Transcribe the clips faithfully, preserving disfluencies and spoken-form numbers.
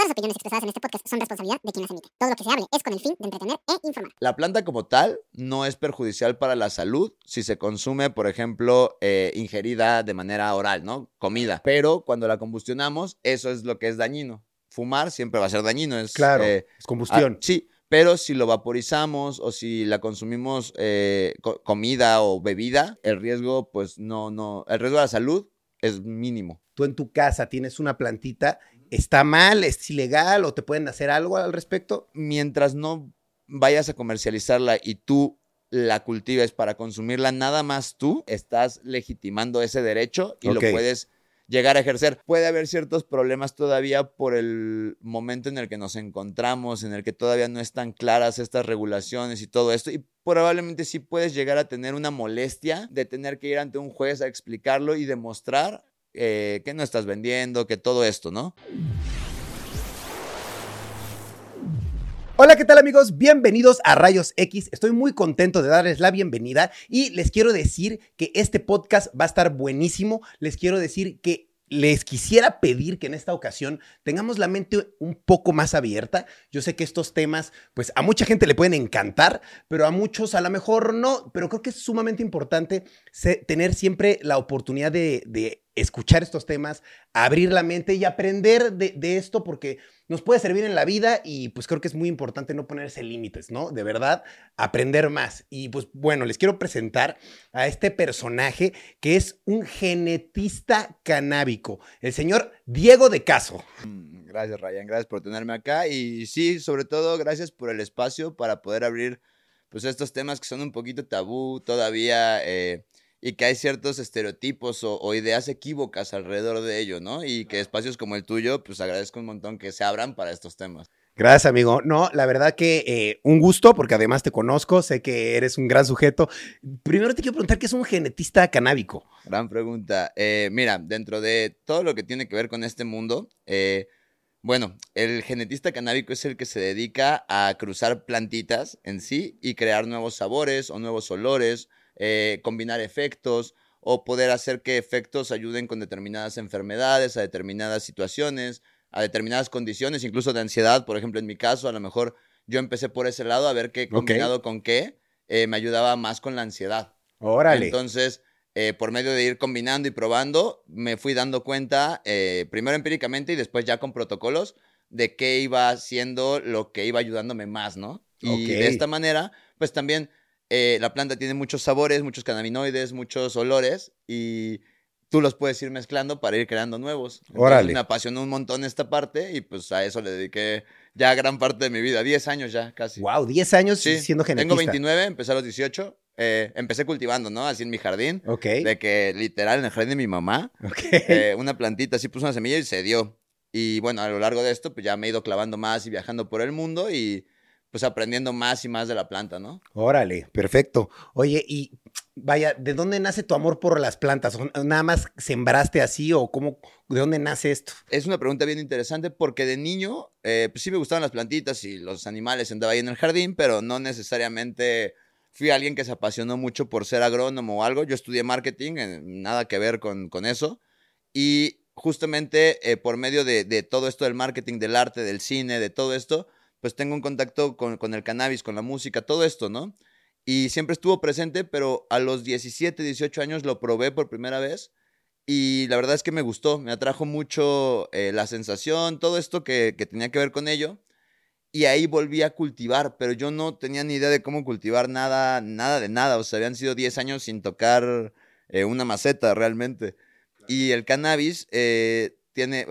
Todas las opiniones expresadas en este podcast son responsabilidad de quien las emite. Todo lo que se hable es con el fin de entretener e informar. La planta como tal no es perjudicial para la salud si se consume, por ejemplo, eh, ingerida de manera oral, ¿no? Comida. Pero cuando la combustionamos, eso es lo que es dañino. Fumar siempre va a ser dañino. Es, claro, eh, es combustión. Ah, sí, pero si lo vaporizamos o si la consumimos eh, co- comida o bebida, el riesgo, pues no, no, el riesgo a la salud es mínimo. Tú en tu casa tienes una plantita, ¿está mal? ¿Es ilegal? ¿O te pueden hacer algo al respecto? Mientras no vayas a comercializarla y tú la cultives para consumirla nada más tú, estás legitimando ese derecho y Ok. lo puedes llegar a ejercer. Puede haber ciertos problemas todavía por el momento en el que nos encontramos, en el que todavía no están claras estas regulaciones y todo esto, y probablemente sí puedes llegar a tener una molestia de tener que ir ante un juez a explicarlo y demostrar eh, que no estás vendiendo, que todo esto, ¿no? Hola, ¿qué tal amigos? Bienvenidos a Rayos X. Estoy muy contento de darles la bienvenida y les quiero decir que este podcast va a estar buenísimo. Les quiero decir que les quisiera pedir que en esta ocasión tengamos la mente un poco más abierta. Yo sé que estos temas, pues a mucha gente le pueden encantar, pero a muchos a lo mejor no. Pero creo que es sumamente importante se- tener siempre la oportunidad de, de escuchar estos temas, abrir la mente y aprender de, de esto porque nos puede servir en la vida y pues creo que es muy importante no ponerse límites, ¿no? De verdad, aprender más. Y pues bueno, les quiero presentar a este personaje que es un genetista canábico, el señor Diego de Caso. Mm, Gracias, Ryan. Gracias por tenerme acá. Y sí, sobre todo, gracias por el espacio para poder abrir pues estos temas que son un poquito tabú todavía eh, y que hay ciertos estereotipos o, o ideas equívocas alrededor de ello, ¿no? Y que espacios como el tuyo, pues agradezco un montón que se abran para estos temas. Gracias, amigo. No, la verdad que eh, un gusto, porque además te conozco, sé que eres un gran sujeto. Primero te quiero preguntar qué es un genetista canábico. Gran pregunta. Eh, mira, dentro de todo lo que tiene que ver con este mundo, eh, bueno, el genetista canábico es el que se dedica a cruzar plantitas en sí y crear nuevos sabores o nuevos olores, eh, combinar efectos o poder hacer que efectos ayuden con determinadas enfermedades, a determinadas situaciones, a determinadas condiciones, incluso de ansiedad. Por ejemplo, en mi caso, a lo mejor yo empecé por ese lado a ver qué Ok. combinado con qué eh, me ayudaba más con la ansiedad. Órale. Entonces, eh, por medio de ir combinando y probando, me fui dando cuenta, eh, primero empíricamente y después ya con protocolos, de qué iba haciendo lo que iba ayudándome más, ¿no? Y Ok. de esta manera, pues también eh, la planta tiene muchos sabores, muchos cannabinoides, muchos olores y tú los puedes ir mezclando para ir creando nuevos. Entonces Órale. me apasionó un montón esta parte y pues a eso le dediqué ya gran parte de mi vida, diez años ya casi. Wow, diez años Sí, siendo genetista. tengo veintinueve, empecé a los dieciocho. Eh, empecé cultivando, ¿no? Así en mi jardín. Ok. De que literal en el jardín de mi mamá, Ok. eh, una plantita, así puso una semilla y se dio. Y bueno, a lo largo de esto, pues ya me he ido clavando más y viajando por el mundo y pues aprendiendo más y más de la planta, ¿no? Órale, perfecto. Oye, y vaya, ¿de dónde nace tu amor por las plantas? ¿O ¿Nada más sembraste así o cómo, de dónde nace esto? Es una pregunta bien interesante porque de niño, eh, pues sí me gustaban las plantitas y los animales, andaba ahí en el jardín, pero no necesariamente fui alguien que se apasionó mucho por ser agrónomo o algo. Yo estudié marketing, eh, nada que ver con, con eso. Y justamente eh, por medio de, de todo esto del marketing, del arte, del cine, de todo esto, pues tengo un contacto con, con el cannabis, con la música, todo esto, ¿no? Y siempre estuvo presente, pero a los diecisiete, dieciocho años lo probé por primera vez y la verdad es que me gustó, me atrajo mucho eh, la sensación, todo esto que, que tenía que ver con ello. Y ahí volví a cultivar, pero yo no tenía ni idea de cómo cultivar nada, nada de nada. O sea, habían sido diez años sin tocar eh, una maceta realmente. Y el cannabis eh, tiene,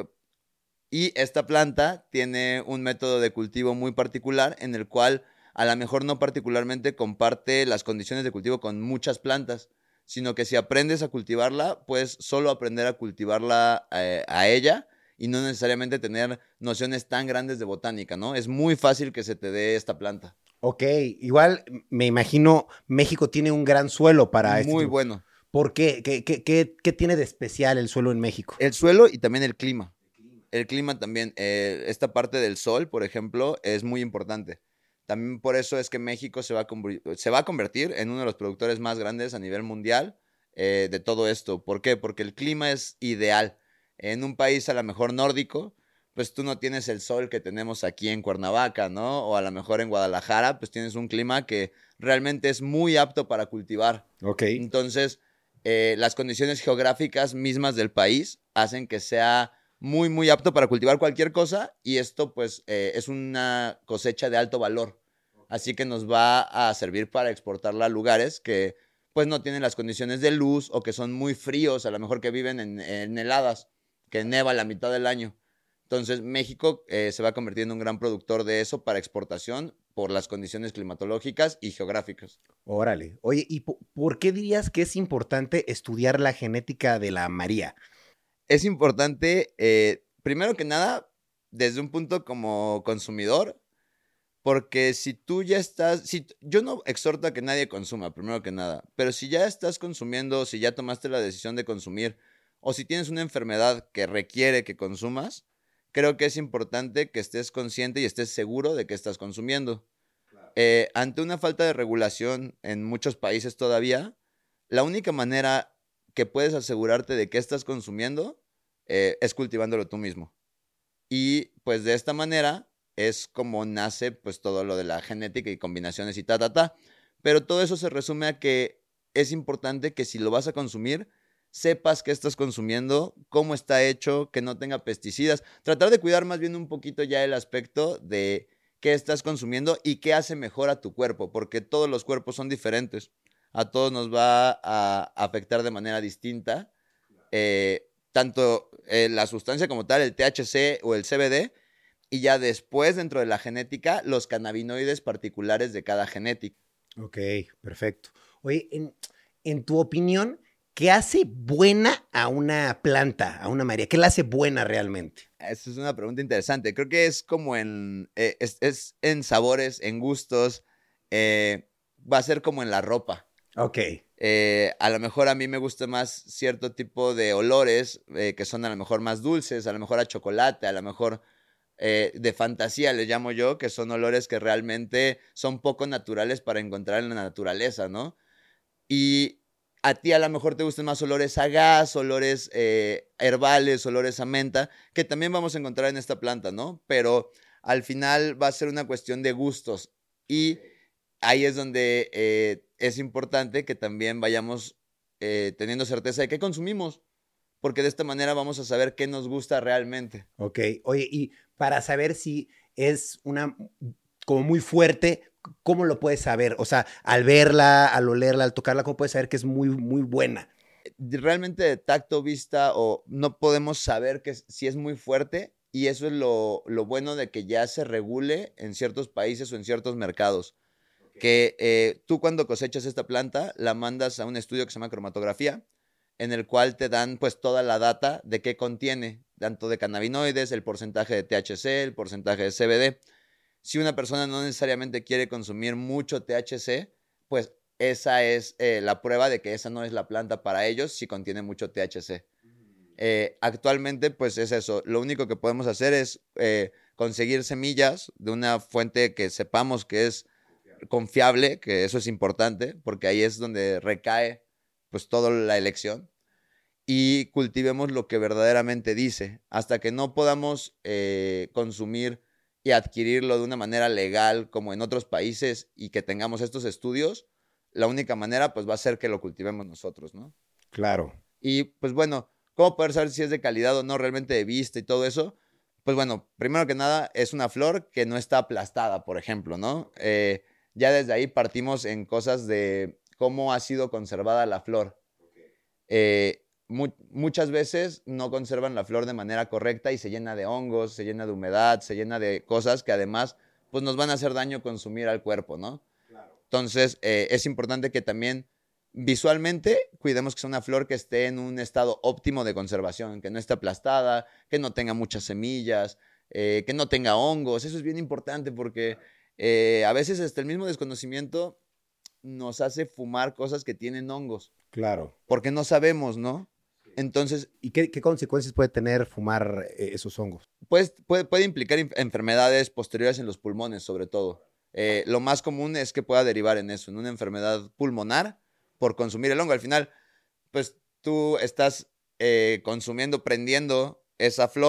y esta planta tiene un método de cultivo muy particular en el cual a lo mejor no particularmente comparte las condiciones de cultivo con muchas plantas, sino que si aprendes a cultivarla, puedes solo aprender a cultivarla eh, a ella y no necesariamente tener nociones tan grandes de botánica, ¿no? Es muy fácil que se te dé esta planta. Ok, igual me imagino México tiene un gran suelo para este Muy tipo. bueno. ¿Por qué? ¿Qué, qué, qué, qué tiene de especial el suelo en México? El suelo y también el clima. El clima también. Eh, esta parte del sol, por ejemplo, es muy importante. También por eso es que México se va a, conver- se va a convertir en uno de los productores más grandes a nivel mundial eh, de todo esto. ¿Por qué? Porque el clima es ideal. En un país a lo mejor nórdico, pues tú no tienes el sol que tenemos aquí en Cuernavaca, ¿no? O a lo mejor en Guadalajara, pues tienes un clima que realmente es muy apto para cultivar. Ok. Entonces, eh, las condiciones geográficas mismas del país hacen que sea muy, muy apto para cultivar cualquier cosa y esto pues eh, es una cosecha de alto valor. Así que nos va a servir para exportarla a lugares que pues no tienen las condiciones de luz o que son muy fríos, a lo mejor que viven en, en heladas, que neva la mitad del año. Entonces México eh, se va a convertir en un gran productor de eso para exportación por las condiciones climatológicas y geográficas. Órale. Oye, ¿y po- por qué dirías que es importante estudiar la genética de la María? Es importante, eh, primero que nada, desde un punto como consumidor, porque si tú ya estás, si, yo no exhorto a que nadie consuma, primero que nada, pero si ya estás consumiendo, si ya tomaste la decisión de consumir, o si tienes una enfermedad que requiere que consumas, creo que es importante que estés consciente y estés seguro de que estás consumiendo. Eh, ante una falta de regulación en muchos países todavía, la única manera que puedes asegurarte de que estás consumiendo eh, es cultivándolo tú mismo. Y pues de esta manera es como nace pues todo lo de la genética y combinaciones y ta, ta, ta. Pero todo eso se resume a que es importante que si lo vas a consumir, sepas qué estás consumiendo, cómo está hecho, que no tenga pesticidas. Tratar de cuidar más bien un poquito ya el aspecto de qué estás consumiendo y qué hace mejor a tu cuerpo, porque todos los cuerpos son diferentes. A todos nos va a afectar de manera distinta. Eh, tanto eh, la sustancia como tal, el T H C o el C B D, y ya después dentro de la genética, los cannabinoides particulares de cada genética. Ok, perfecto. Oye, en, en tu opinión, ¿qué hace buena a una planta, a una María? ¿Qué la hace buena realmente? Esa es una pregunta interesante. Creo que es como en, eh, es, es en sabores, en gustos, eh, va a ser como en la ropa. Ok, Eh, a lo mejor a mí me gusta más cierto tipo de olores eh, que son a lo mejor más dulces, a lo mejor a chocolate, a lo mejor eh, de fantasía les llamo yo, que son olores que realmente son poco naturales para encontrar en la naturaleza, ¿no? Y a ti a lo mejor te gustan más olores a gas, olores eh, herbales, olores a menta, que también vamos a encontrar en esta planta, ¿no? Pero al final va a ser una cuestión de gustos y ahí es donde eh, es importante que también vayamos eh, teniendo certeza de qué consumimos, porque de esta manera vamos a saber qué nos gusta realmente. ok. Oye, y para saber si es una como muy fuerte, ¿cómo lo puedes saber? O sea, al verla, al olerla, al tocarla, ¿cómo puedes saber que es muy, muy buena? Realmente de tacto, vista o no podemos saber que, si es muy fuerte y eso es lo, lo bueno de que ya se regule en ciertos países o en ciertos mercados. Que eh, tú cuando cosechas esta planta la mandas a un estudio que se llama cromatografía, en el cual te dan pues toda la data de qué contiene, tanto de cannabinoides, el porcentaje de T H C, el porcentaje de C B D. Si una persona no necesariamente quiere consumir mucho T H C, pues esa es eh, la prueba de que esa no es la planta para ellos si contiene mucho T H C. Eh, actualmente, pues es eso. Lo único que podemos hacer es eh, conseguir semillas de una fuente que sepamos que es confiable, que eso es importante, porque ahí es donde recae pues toda la elección. Y cultivemos lo que verdaderamente dice. Hasta que no podamos eh, consumir y adquirirlo de una manera legal como en otros países y que tengamos estos estudios, la única manera pues va a ser que lo cultivemos nosotros, ¿no? Claro. Y pues bueno, ¿cómo poder saber si es de calidad o no realmente de vista y todo eso? Pues bueno, primero que nada es una flor que no está aplastada, por ejemplo, ¿no? Eh, ya desde ahí partimos en cosas de cómo ha sido conservada la flor. Eh, mu muchas veces no conservan la flor de manera correcta y se llena de hongos, se llena de humedad, se llena de cosas que además pues nos van a hacer daño consumir al cuerpo, ¿no? Entonces, eh, es importante que también visualmente cuidemos que sea una flor que esté en un estado óptimo de conservación, que no esté aplastada, que no tenga muchas semillas, eh, que no tenga hongos. Eso es bien importante porque eh, a veces hasta el mismo desconocimiento nos hace fumar cosas que tienen hongos, Claro. porque no sabemos, ¿no? Entonces, ¿Y qué, qué consecuencias puede tener fumar eh, esos hongos? pues, puede, puede implicar inf- enfermedades posteriores en los pulmones, sobre todo. Eh, lo más común es que pueda derivar en eso, en una enfermedad pulmonar por consumir el hongo. Al final, pues tú estás eh, consumiendo, prendiendo esa flor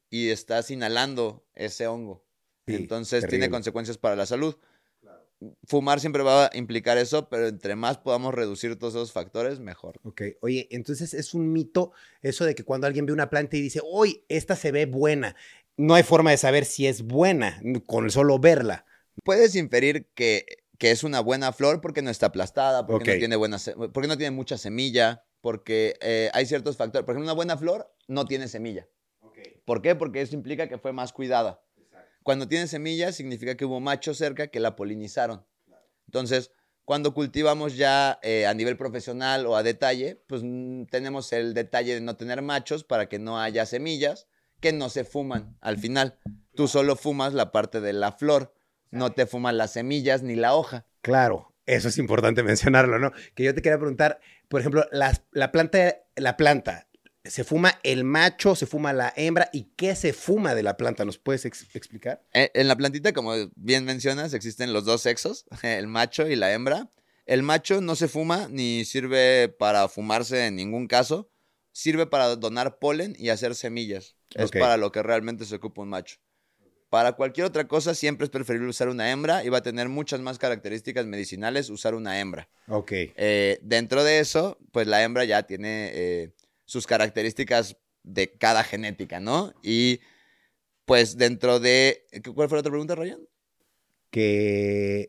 y estás inhalando ese hongo. Sí, Entonces terrible. tiene consecuencias para la salud. Fumar siempre va a implicar eso, pero entre más podamos reducir todos esos factores, mejor. Ok, oye, entonces es un mito eso de que cuando alguien ve una planta y dice, uy, esta se ve buena, no hay forma de saber si es buena con solo verla. Puedes inferir que, que es una buena flor porque no está aplastada, porque, Ok. no, tiene buena, se- porque no tiene mucha semilla, porque eh, hay ciertos factores. Por ejemplo, una buena flor no tiene semilla. ¿Por qué? Porque eso implica que fue más cuidada. Cuando tiene semillas significa que hubo machos cerca que la polinizaron. Entonces, cuando cultivamos ya eh, a nivel profesional o a detalle, pues mm, tenemos el detalle de no tener machos para que no haya semillas que no se fuman al final. Tú solo fumas la parte de la flor, no te fuman las semillas ni la hoja. Claro, eso es importante mencionarlo, ¿no? Que yo te quería preguntar, por ejemplo, las- la planta, la planta, ¿se fuma el macho, se fuma la hembra? ¿Y qué se fuma de la planta? ¿Nos puedes ex- explicar? Eh, En la plantita, como bien mencionas, existen los dos sexos, el macho y la hembra. El macho no se fuma ni sirve para fumarse en ningún caso. Sirve para donar polen y hacer semillas. Es Ok. para lo que realmente se ocupa un macho. Para cualquier otra cosa siempre es preferible usar una hembra y va a tener muchas más características medicinales usar una hembra. Ok, Eh, dentro de eso, pues la hembra ya tiene eh, sus características de cada genética, ¿no? Y pues dentro de... ¿Cuál fue la otra pregunta, Ryan? que...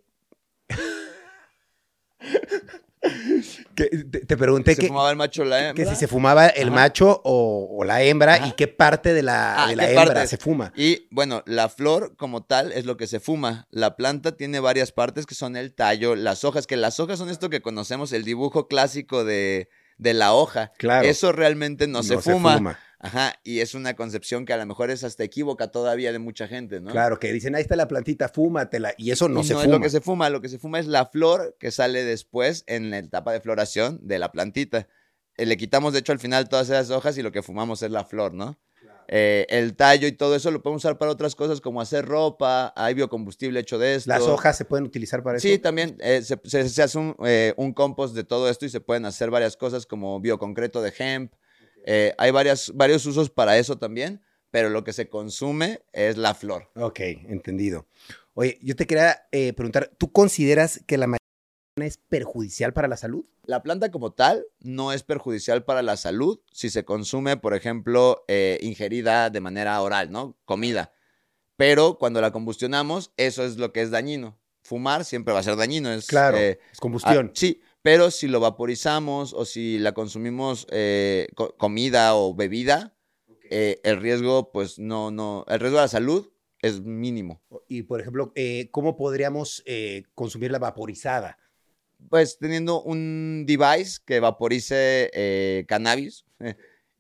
que te, te pregunté ¿Se que, fumaba el macho o la que hembra? si se fumaba el Ajá. macho o, o la hembra Ajá. y qué parte de la, Ah, de la ¿qué hembra partes? se fuma. Y bueno, la flor como tal es lo que se fuma. La planta tiene varias partes que son el tallo, las hojas, que las hojas son esto que conocemos, el dibujo clásico de, de la hoja. Claro. Eso realmente no, se, No se fuma. fuma. Ajá, y es una concepción que a lo mejor es hasta equívoca todavía de mucha gente, ¿no? Claro, que dicen, ahí está la plantita, fúmatela. Y eso no Y se no fuma. es lo que se fuma, lo que se fuma es la flor que sale después en la etapa de floración de la plantita. Eh, le quitamos, de hecho, al final todas esas hojas y lo que fumamos es la flor, ¿no? Eh, el tallo y todo eso lo podemos usar para otras cosas como hacer ropa, hay biocombustible hecho de esto. ¿Las hojas se pueden utilizar para eso? Sí, también eh, se, se- se hace un, eh, un compost de todo esto y se pueden hacer varias cosas como bioconcreto de hemp. Eh, hay varias, varios usos para eso también, pero lo que se consume es la flor. Ok, entendido. Oye, yo te quería eh, preguntar, ¿tú consideras que la marihuana es perjudicial para la salud? La planta como tal no es perjudicial para la salud si se consume, por ejemplo, eh, ingerida de manera oral, ¿no? Comida. Pero cuando la combustionamos, eso es lo que es dañino. Fumar siempre va a ser dañino. Es, Claro, eh, es combustión. ah, sí, pero si lo vaporizamos o si la consumimos eh, co- comida o bebida, eh, el riesgo, pues no, no, el riesgo a la salud es mínimo. Y, por ejemplo, eh, ¿cómo podríamos eh, consumirla vaporizada? Pues teniendo un device que vaporice eh, cannabis eh,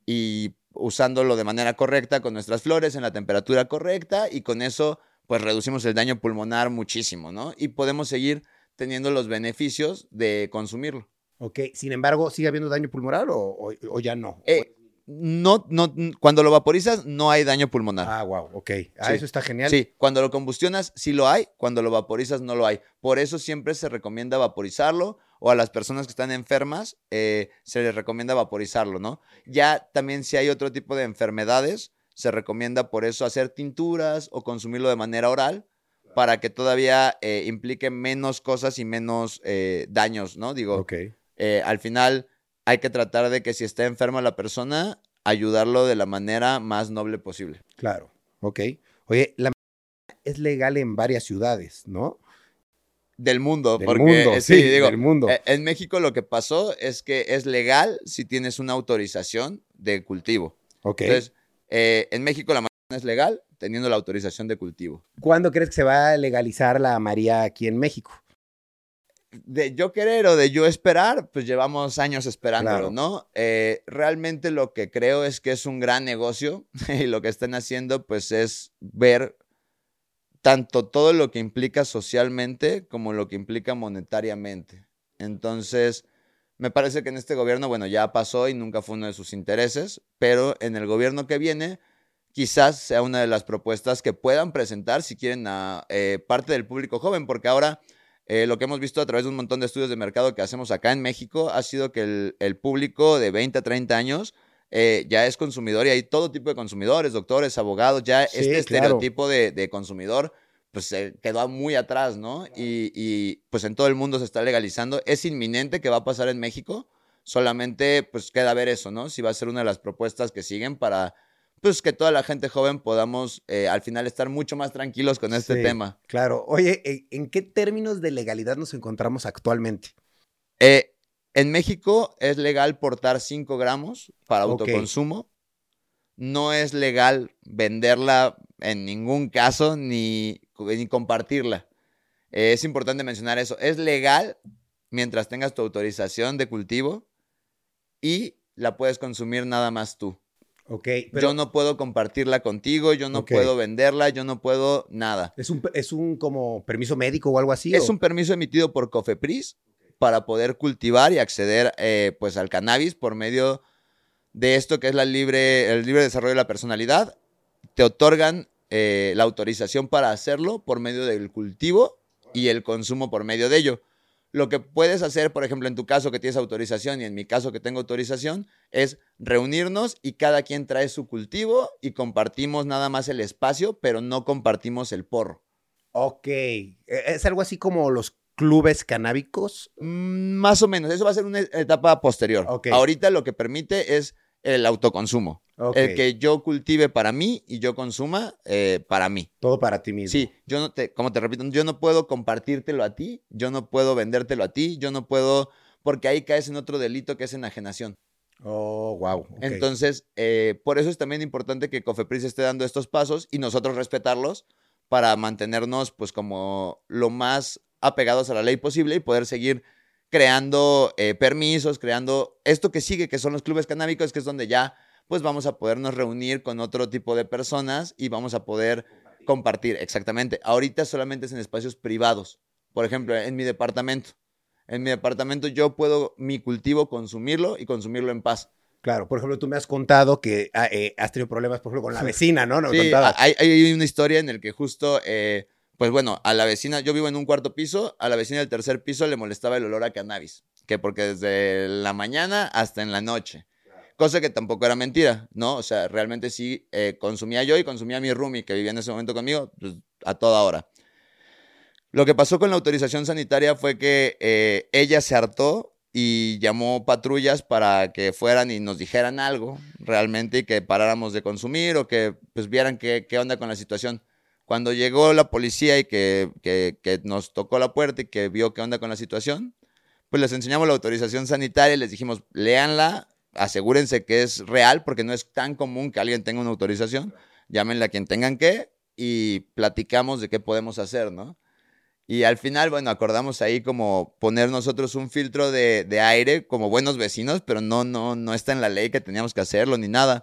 y usándolo de manera correcta con nuestras flores en la temperatura correcta y con eso pues reducimos el daño pulmonar muchísimo, ¿no? Y podemos seguir teniendo los beneficios de consumirlo. Ok, sin embargo, ¿sigue habiendo daño pulmonar o, o- o ya no? Eh, no, no, cuando lo vaporizas no hay daño pulmonar. Ah, wow, ok. Ah, Sí. eso está genial. Sí, cuando lo combustionas sí lo hay, cuando lo vaporizas no lo hay. Por eso siempre se recomienda vaporizarlo o a las personas que están enfermas eh, se les recomienda vaporizarlo, ¿no? Ya también si hay otro tipo de enfermedades, se recomienda por eso hacer tinturas o consumirlo de manera oral para que todavía eh, implique menos cosas y menos eh, daños, ¿no? Digo, Ok. eh, al final hay que tratar de que si está enferma la persona, ayudarlo de la manera más noble posible. Claro, ok. Oye, la marihuana es legal en varias ciudades, ¿no? Del mundo, Del porque mundo, eh, sí, digo, del mundo. eh, en México lo que pasó es que es legal si tienes una autorización de cultivo. Ok. Entonces, eh, en México la marihuana es legal teniendo la autorización de cultivo. ¿Cuándo crees que se va a legalizar la María aquí en México? De yo querer o de yo esperar, pues llevamos años esperándolo, Claro. ¿no? Eh, realmente lo que creo es que es un gran negocio y lo que están haciendo pues es ver tanto todo lo que implica socialmente como lo que implica monetariamente. Entonces, me parece que en este gobierno, bueno, ya pasó y nunca fue uno de sus intereses, pero en el gobierno que viene, quizás sea una de las propuestas que puedan presentar si quieren a eh, parte del público joven, porque ahora eh, lo que hemos visto a través de un montón de estudios de mercado que hacemos acá en México ha sido que el, el público de veinte a treinta años eh, ya es consumidor y hay todo tipo de consumidores, doctores, abogados, ya Sí, este claro. estereotipo de, de consumidor pues se quedó muy atrás, ¿no? Y, y pues en todo el mundo se está legalizando. Es inminente que va a pasar en México, solamente pues queda ver eso, ¿no? Si va a ser una de las propuestas que siguen para pues que toda la gente joven podamos eh, al final estar mucho más tranquilos con este Sí, tema. claro. Oye, ¿en- ¿en qué términos de legalidad nos encontramos actualmente? Eh, en México es legal portar cinco gramos para Ok. autoconsumo. No es legal venderla en ningún caso ni, ni compartirla. Eh, es importante mencionar eso. Es legal mientras tengas tu autorización de cultivo y la puedes consumir nada más tú. Ok, Yo pero no puedo compartirla contigo, yo no Ok. puedo venderla, yo no puedo nada. ¿es un, es un como permiso médico o algo así? Es o? un permiso emitido por COFEPRIS para poder cultivar y acceder eh, pues al cannabis por medio de esto que es la libre, el libre desarrollo de la personalidad. Te otorgan eh, la autorización para hacerlo por medio del cultivo y el consumo por medio de ello. Lo que puedes hacer, por ejemplo, en tu caso que tienes autorización y en mi caso que tengo autorización, es reunirnos y cada quien trae su cultivo y compartimos nada más el espacio, pero no compartimos el porro. Ok. E- ¿Es algo así como los clubes canábicos? Mm, más o menos, eso va a ser una etapa posterior. Ok. Ahorita lo que permite es el autoconsumo. Ok. El que yo cultive para mí y yo consuma eh, para mí. Todo para ti mismo. Sí, yo no te, como te repito, yo no puedo compartírtelo a ti, yo no puedo vendértelo a ti, yo no puedo, porque ahí caes en otro delito que es enajenación. Oh, wow. Ok. Entonces, eh, por eso es también importante que COFEPRIS esté dando estos pasos y nosotros respetarlos para mantenernos pues como lo más apegados a la ley posible y poder seguir creando eh, permisos, creando esto que sigue, que son los clubes canábicos, que es donde ya pues vamos a podernos reunir con otro tipo de personas y vamos a poder compartir, exactamente. Ahorita solamente es en espacios privados. Por ejemplo, en mi departamento. En mi departamento yo puedo mi cultivo consumirlo y consumirlo en paz. Claro, por ejemplo, tú me has contado que ah, eh, has tenido problemas, por ejemplo, con la vecina, ¿no? No me Sí, contabas. hay, hay una historia en la que justo, eh, pues bueno, a la vecina, yo vivo en un cuarto piso, a la vecina del tercer piso le molestaba el olor a cannabis, que porque desde la mañana hasta en la noche, cosa que tampoco era mentira, ¿no? O sea, realmente sí eh, consumía yo y consumía mi roomie que vivía en ese momento conmigo, pues, a toda hora. Lo que pasó con la autorización sanitaria fue que eh, ella se hartó y llamó patrullas para que fueran y nos dijeran algo realmente y que paráramos de consumir o que pues vieran qué, qué onda con la situación. Cuando llegó la policía y que, que, que nos tocó la puerta y que vio qué onda con la situación, pues les enseñamos la autorización sanitaria y les dijimos, léanla, asegúrense que es real porque no es tan común que alguien tenga una autorización, llámenle a quien tengan que y platicamos de qué podemos hacer, ¿no? Y al final, bueno, acordamos ahí como poner nosotros un filtro de, de aire como buenos vecinos, pero no, no, no está en la ley que teníamos que hacerlo ni nada.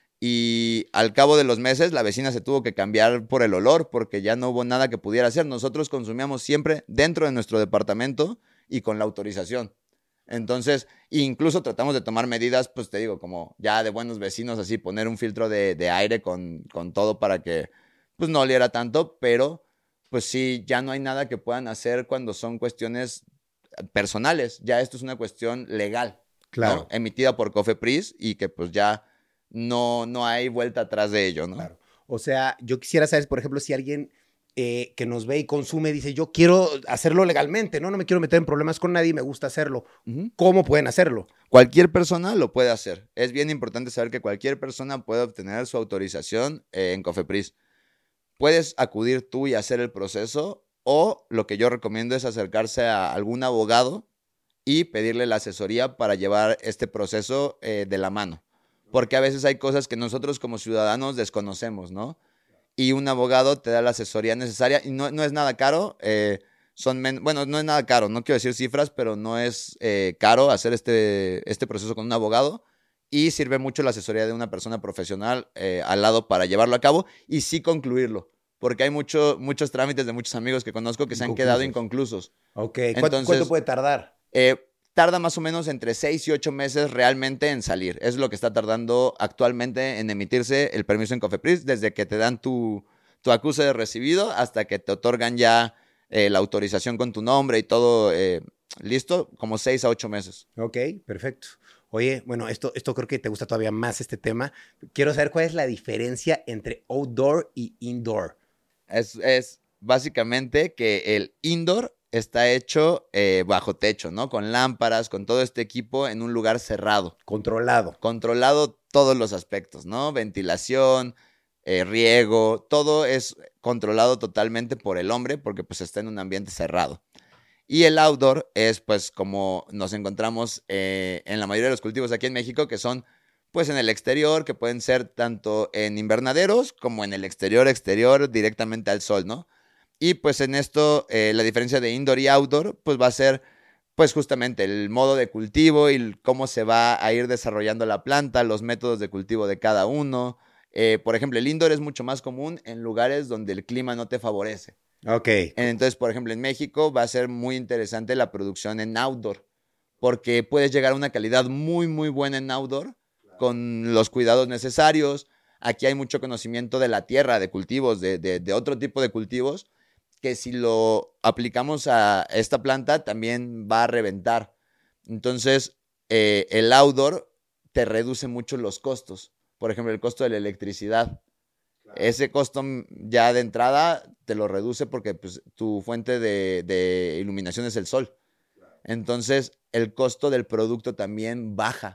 Y al cabo de los meses, la vecina se tuvo que cambiar por el olor porque ya no hubo nada que pudiera hacer. Nosotros consumíamos siempre dentro de nuestro departamento y con la autorización. Entonces, incluso tratamos de tomar medidas, pues te digo, como ya de buenos vecinos, así poner un filtro de, de aire con, con todo para que pues no oliera tanto, pero pues sí, ya no hay nada que puedan hacer cuando son cuestiones personales. Ya esto es una cuestión legal, Claro. ¿no? Emitida por COFEPRIS y que pues ya no, no hay vuelta atrás de ello, ¿no? Claro. O sea, yo quisiera saber, por ejemplo, si alguien eh, que nos ve y consume dice, yo quiero hacerlo legalmente, ¿no? No me quiero meter en problemas con nadie, me gusta hacerlo. Ujú. ¿Cómo pueden hacerlo? Cualquier persona lo puede hacer. Es bien importante saber que cualquier persona puede obtener su autorización eh, en COFEPRIS. Puedes acudir tú y hacer el proceso o lo que yo recomiendo es acercarse a algún abogado y pedirle la asesoría para llevar este proceso eh, de la mano. Porque a veces hay cosas que nosotros como ciudadanos desconocemos, ¿no? Y un abogado te da la asesoría necesaria y no, no es nada caro. Eh, son men- bueno, no es nada caro, no quiero decir cifras, pero no es eh, caro hacer este, este proceso con un abogado y sirve mucho la asesoría de una persona profesional eh, al lado para llevarlo a cabo y sí concluirlo, porque hay mucho, muchos trámites de muchos amigos que conozco que se han quedado inconclusos. Ok. ¿Cuánto, Entonces, ¿cuánto puede tardar? Eh, tarda más o menos entre seis y ocho meses realmente en salir. Es lo que está tardando actualmente en emitirse el permiso en COFEPRIS, desde que te dan tu, tu acuse de recibido hasta que te otorgan ya eh, la autorización con tu nombre y todo eh, listo, como seis a ocho meses. Ok, perfecto. Oye, bueno, esto, esto creo que te gusta todavía más este tema. Quiero saber cuál es la diferencia entre outdoor y indoor. Es, es básicamente que el indoor está hecho eh, bajo techo, ¿no? Con lámparas, con todo este equipo en un lugar cerrado. Controlado. Controlado todos los aspectos, ¿no? Ventilación, eh, riego, todo es controlado totalmente por el hombre porque pues está en un ambiente cerrado. Y el outdoor es pues como nos encontramos eh, en la mayoría de los cultivos aquí en México, que son pues en el exterior, que pueden ser tanto en invernaderos como en el exterior, exterior, directamente al sol, ¿no? Y pues en esto eh, la diferencia de indoor y outdoor pues va a ser pues justamente el modo de cultivo y cómo se va a ir desarrollando la planta, los métodos de cultivo de cada uno. Eh, por ejemplo, el indoor es mucho más común en lugares donde el clima no te favorece. Ok. Entonces, por ejemplo, en México va a ser muy interesante la producción en outdoor, porque puedes llegar a una calidad muy, muy buena en outdoor, con los cuidados necesarios. Aquí hay mucho conocimiento de la tierra, de cultivos, de, de, de otro tipo de cultivos, que si lo aplicamos a esta planta también va a reventar. Entonces, eh, el outdoor te reduce mucho los costos. Por ejemplo, el costo de la electricidad. Ese costo ya de entrada te lo reduce porque pues, tu fuente de, de iluminación es el sol. Entonces, el costo del producto también baja.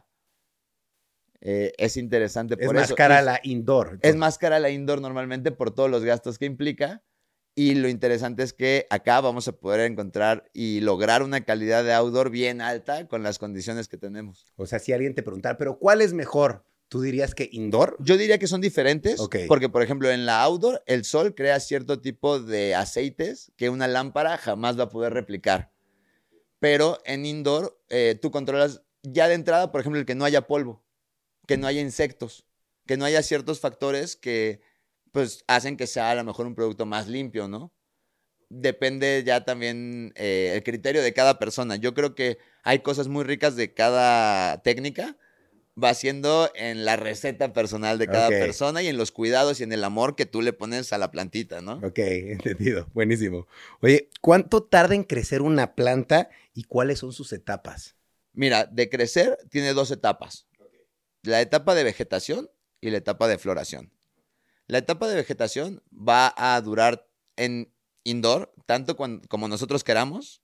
Eh, es interesante Es por más eso. cara Y la indoor. es entonces. más cara la indoor normalmente por todos los gastos que implica. Y lo interesante es que acá vamos a poder encontrar y lograr una calidad de outdoor bien alta con las condiciones que tenemos. O sea, si alguien te preguntara, ¿pero cuál es mejor? ¿Tú dirías que indoor? Yo diría que son diferentes, Ok. porque por ejemplo en la outdoor el sol crea cierto tipo de aceites que una lámpara jamás va a poder replicar. Pero en indoor eh, tú controlas ya de entrada, por ejemplo, el que no haya polvo, que no haya insectos, que no haya ciertos factores que pues hacen que sea a lo mejor un producto más limpio, ¿no? Depende ya también eh, el criterio de cada persona. Yo creo que hay cosas muy ricas de cada técnica, va siendo en la receta personal de cada Ok. persona y en los cuidados y en el amor que tú le pones a la plantita, ¿no? Ok, entendido. Buenísimo. Oye, ¿cuánto tarda en crecer una planta y cuáles son sus etapas? Mira, de crecer tiene dos etapas. La etapa de vegetación y la etapa de floración. La etapa de vegetación va a durar en indoor, tanto cuan- como nosotros queramos,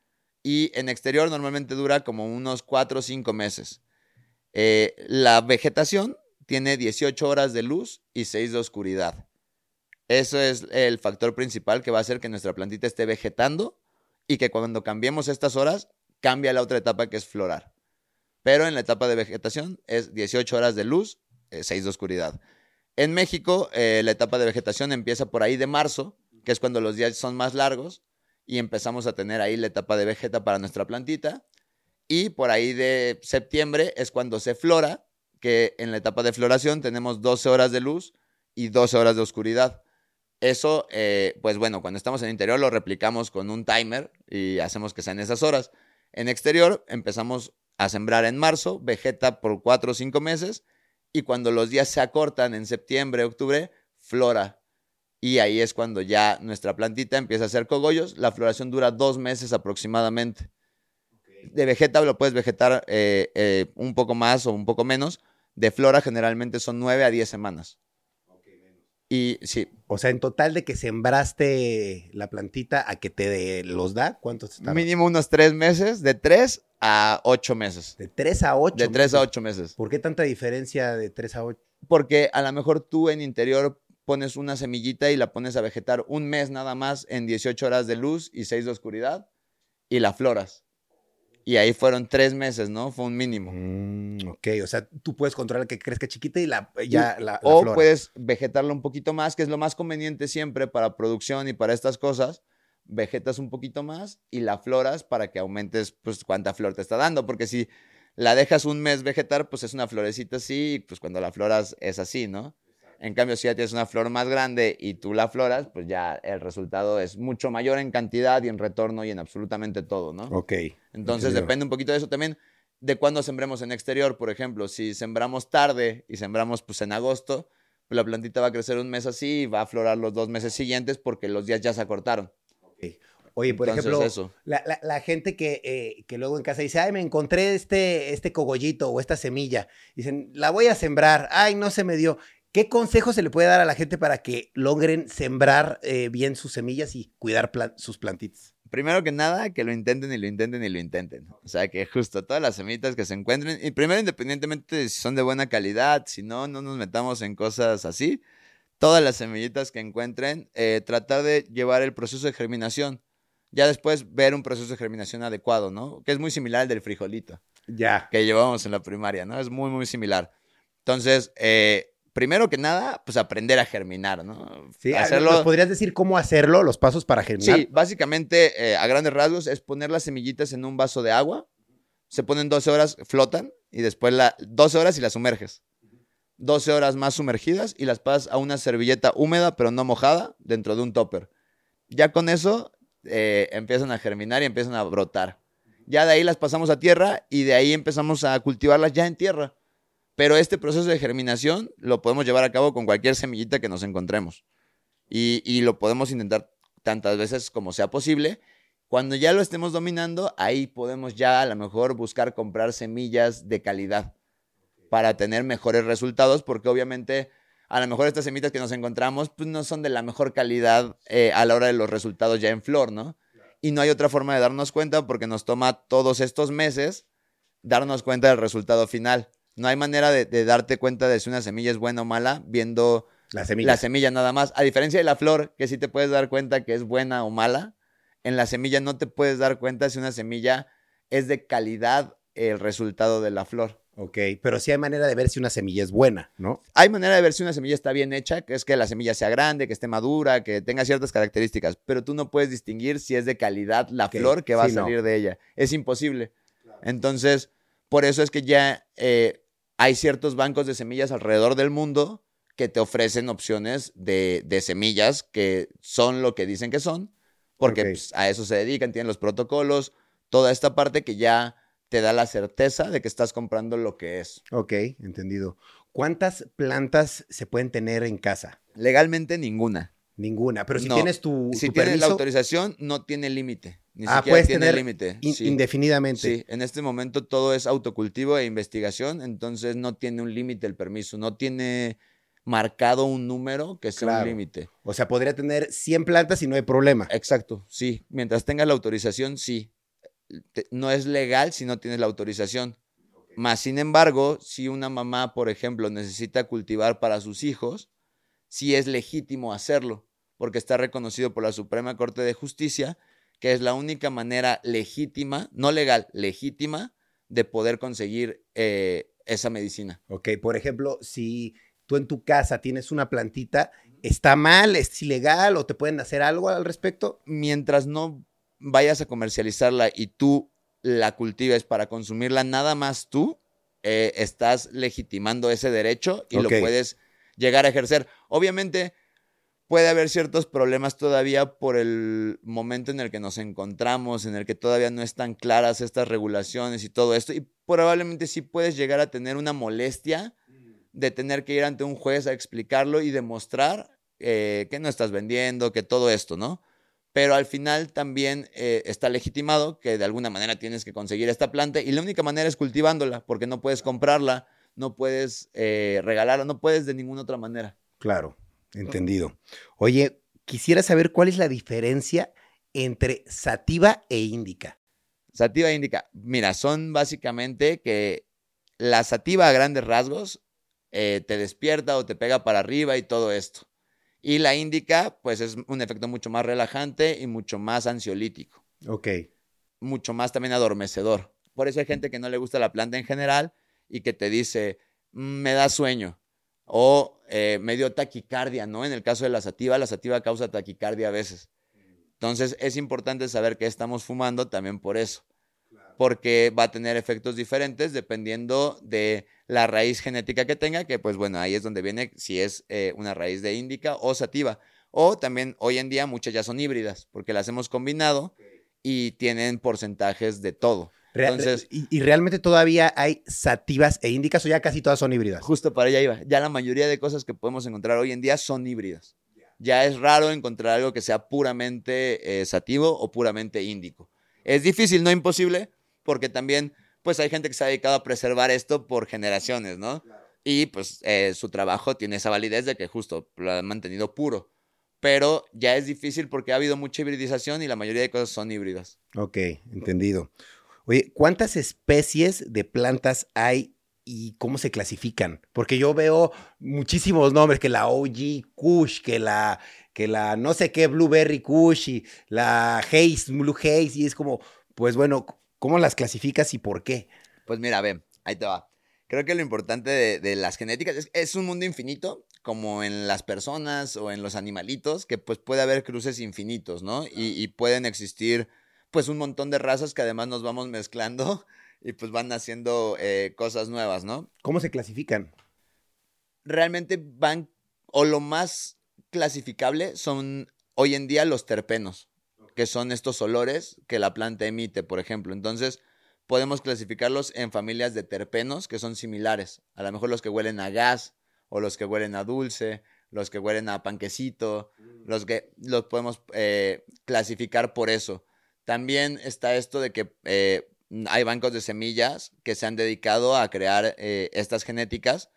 y en exterior normalmente dura como unos cuatro o cinco meses. Eh, la vegetación tiene dieciocho horas de luz y seis de oscuridad. Eso es el factor principal que va a hacer que nuestra plantita esté vegetando y que cuando cambiemos estas horas, cambia la otra etapa que es florar. Pero en la etapa de vegetación es dieciocho horas de luz, eh, seis de oscuridad. En México, eh, la etapa de vegetación empieza por ahí de marzo, que es cuando los días son más largos, y empezamos a tener ahí la etapa de vegeta para nuestra plantita. Y por ahí de septiembre es cuando se flora, que en la etapa de floración tenemos doce horas de luz y doce horas de oscuridad. Eso, eh, pues bueno, cuando estamos en interior lo replicamos con un timer y hacemos que sean esas horas. En exterior empezamos a sembrar en marzo, vegeta por cuatro o cinco meses y cuando los días se acortan en septiembre, octubre, flora. Y ahí es cuando ya nuestra plantita empieza a hacer cogollos. La floración dura dos meses aproximadamente. De vegeta lo puedes vegetar eh, eh, un poco más o un poco menos. De flora generalmente son nueve a diez semanas. Y sí, O sea, en total de que sembraste la plantita a que te de- los da, ¿cuánto te tarda? mínimo unos tres meses, de tres a ocho meses. De tres a ocho. De tres a meses. ocho meses. ¿Por qué tanta diferencia de tres a ocho? Porque a lo mejor tú en interior pones una semillita y la pones a vegetar un mes nada más en dieciocho horas de luz y seis de oscuridad y la floras. Y ahí fueron tres meses, ¿no? Fue un mínimo. Mm, ok, o sea, tú puedes controlar que crezca chiquita y la, ya Y- la, la o flora. puedes vegetarlo un poquito más, que es lo más conveniente siempre para producción y para estas cosas. Vegetas un poquito más y la floras para que aumentes pues cuánta flor te está dando, porque si la dejas un mes vegetar, pues es una florecita así, y pues cuando la floras es así, ¿no? En cambio, si ya tienes una flor más grande y tú la floras, pues ya el resultado es mucho mayor en cantidad y en retorno y en absolutamente todo, ¿no? Ok. Entonces entendido. depende un poquito de eso también, de cuándo sembremos en exterior. Por ejemplo, si sembramos tarde y sembramos pues en agosto, pues la plantita va a crecer un mes así y va a florar los dos meses siguientes porque los días ya se acortaron. Ok. Oye, por Entonces, ejemplo, eso. la, la- la gente que, eh, que luego en casa dice, ay, me encontré este, este cogollito o esta semilla. Dicen, la voy a sembrar. Ay, no se me dio. ¿Qué consejo se le puede dar a la gente para que logren sembrar eh, bien sus semillas y cuidar plan- sus plantitas? Primero que nada, que lo intenten y lo intenten y lo intenten. O sea, que justo todas las semitas que se encuentren, y primero independientemente de si son de buena calidad, si no, no nos metamos en cosas así. Todas las semillitas que encuentren, eh, tratar de llevar el proceso de germinación. Ya después ver un proceso de germinación adecuado, ¿no? Que es muy similar al del frijolito Ya. que llevamos en la primaria, ¿no? Es muy, muy similar. Entonces, eh, primero que nada, pues aprender a germinar, ¿no? Sí, Hacerlo. ¿nos podrías decir cómo hacerlo, los pasos para germinar? Sí, básicamente, eh, a grandes rasgos, es poner las semillitas en un vaso de agua, se ponen doce horas, flotan, y después la, doce horas y las sumerges. doce horas más sumergidas y las pasas a una servilleta húmeda, pero no mojada, dentro de un topper. Ya con eso eh, empiezan a germinar y empiezan a brotar. Ya de ahí las pasamos a tierra y de ahí empezamos a cultivarlas ya en tierra. Pero este proceso de germinación lo podemos llevar a cabo con cualquier semillita que nos encontremos. Y, y lo podemos intentar tantas veces como sea posible. Cuando ya lo estemos dominando, ahí podemos ya a lo mejor buscar comprar semillas de calidad para tener mejores resultados, porque obviamente a lo mejor estas semillitas que nos encontramos pues no son de la mejor calidad eh, a la hora de los resultados ya en flor, ¿no? Y no hay otra forma de darnos cuenta porque nos toma todos estos meses darnos cuenta del resultado final. No hay manera de, de darte cuenta de si una semilla es buena o mala viendo La semilla. la semilla nada más. A diferencia de la flor, que sí te puedes dar cuenta que es buena o mala, en la semilla no te puedes dar cuenta si una semilla es de calidad el resultado de la flor. Ok, pero sí hay manera de ver si una semilla es buena, ¿no? Hay manera de ver si una semilla está bien hecha, que es que la semilla sea grande, que esté madura, que tenga ciertas características, pero tú no puedes distinguir si es de calidad la Ok, flor que va sí, a no. salir de ella. Es imposible. Entonces, por eso es que ya eh, hay ciertos bancos de semillas alrededor del mundo que te ofrecen opciones de, de semillas que son lo que dicen que son, porque Ok. pues, a eso se dedican, tienen los protocolos, toda esta parte que ya te da la certeza de que estás comprando lo que es. Ok, entendido. ¿Cuántas plantas se pueden tener en casa? Legalmente ninguna. Ninguna, pero si No. tienes tu, Si tu tienes permiso, la autorización, no tiene límite. Ni ah, siquiera puedes tiene tener límite. in- Sí. indefinidamente. Sí, en este momento todo es autocultivo e investigación, entonces no tiene un límite el permiso, no tiene marcado un número que sea Claro. un límite. O sea, podría tener cien plantas y no hay problema. Exacto, sí. Mientras tengas la autorización, sí. Te- no es legal si no tienes la autorización. Más sin embargo, si una mamá, por ejemplo, necesita cultivar para sus hijos, sí es legítimo hacerlo, porque está reconocido por la Suprema Corte de Justicia, que es la única manera legítima, no legal, legítima, de poder conseguir eh, esa medicina. Ok, por ejemplo, si tú en tu casa tienes una plantita, ¿está mal? ¿Es ilegal? ¿O te pueden hacer algo al respecto? Mientras no vayas a comercializarla y tú la cultives para consumirla nada más tú, eh, estás legitimando ese derecho y Ok. lo puedes llegar a ejercer. Obviamente puede haber ciertos problemas todavía por el momento en el que nos encontramos, en el que todavía no están claras estas regulaciones y todo esto, y probablemente sí puedes llegar a tener una molestia de tener que ir ante un juez a explicarlo y demostrar eh, que no estás vendiendo, que todo esto, ¿no? Pero al final también eh, está legitimado que de alguna manera tienes que conseguir esta planta y la única manera es cultivándola, porque no puedes comprarla, no puedes eh, regalarla, no puedes de ninguna otra manera. Claro, entendido. Oye, quisiera saber cuál es la diferencia entre sativa e índica. Sativa indica, mira, son básicamente que la sativa a grandes rasgos eh, te despierta o te pega para arriba y todo esto. Y la índica, pues es un efecto mucho más relajante y mucho más ansiolítico. Ok, Mucho más también adormecedor. Por eso hay gente que no le gusta la planta en general y que te dice, "Mm, me da sueño o eh, me dio taquicardia, ¿no? En el caso de la sativa, la sativa causa taquicardia a veces. Entonces es importante saber qué estamos fumando también por eso, porque va a tener efectos diferentes dependiendo de la raíz genética que tenga, que pues bueno, ahí es donde viene si es eh, una raíz de índica o sativa. O también hoy en día muchas ya son híbridas, porque las hemos combinado y tienen porcentajes de todo. Real- Entonces, ¿y, y realmente todavía hay sativas e índicas o ya casi todas son híbridas? justo para allá iba. Ya la mayoría de cosas que podemos encontrar hoy en día son híbridas. Ya es raro encontrar algo que sea puramente eh, sativo o puramente índico. Es difícil, no imposible, porque también pues hay gente que se ha dedicado a preservar esto por generaciones, ¿no? Claro. Y pues eh, su trabajo tiene esa validez de que justo lo han mantenido puro. Pero ya es difícil porque ha habido mucha hibridización y la mayoría de cosas son híbridas. Ok, entendido. Oye, ¿cuántas especies de plantas hay y cómo se clasifican? Porque yo veo muchísimos nombres, que la O G Kush, que la, que la no sé qué Blueberry Kush y la Haze, Blue Haze, y es como, pues bueno, ¿cómo las clasificas y por qué? Pues mira, ve, ahí te va. Creo que lo importante de, de las genéticas es, es un mundo infinito, como en las personas o en los animalitos, que pues puede haber cruces infinitos, ¿no? Y, y pueden existir pues un montón de razas que además nos vamos mezclando y pues van haciendo eh, cosas nuevas, ¿no? ¿Cómo se clasifican? Realmente van, o lo más clasificable son hoy en día los terpenos, que son estos olores que la planta emite, por ejemplo. Entonces, podemos clasificarlos en familias de terpenos que son similares. A lo mejor los que huelen a gas, o los que huelen a dulce, los que huelen a panquecito, los que los podemos eh, clasificar por eso. También está esto de que eh, hay bancos de semillas que se han dedicado a crear eh, estas genéticas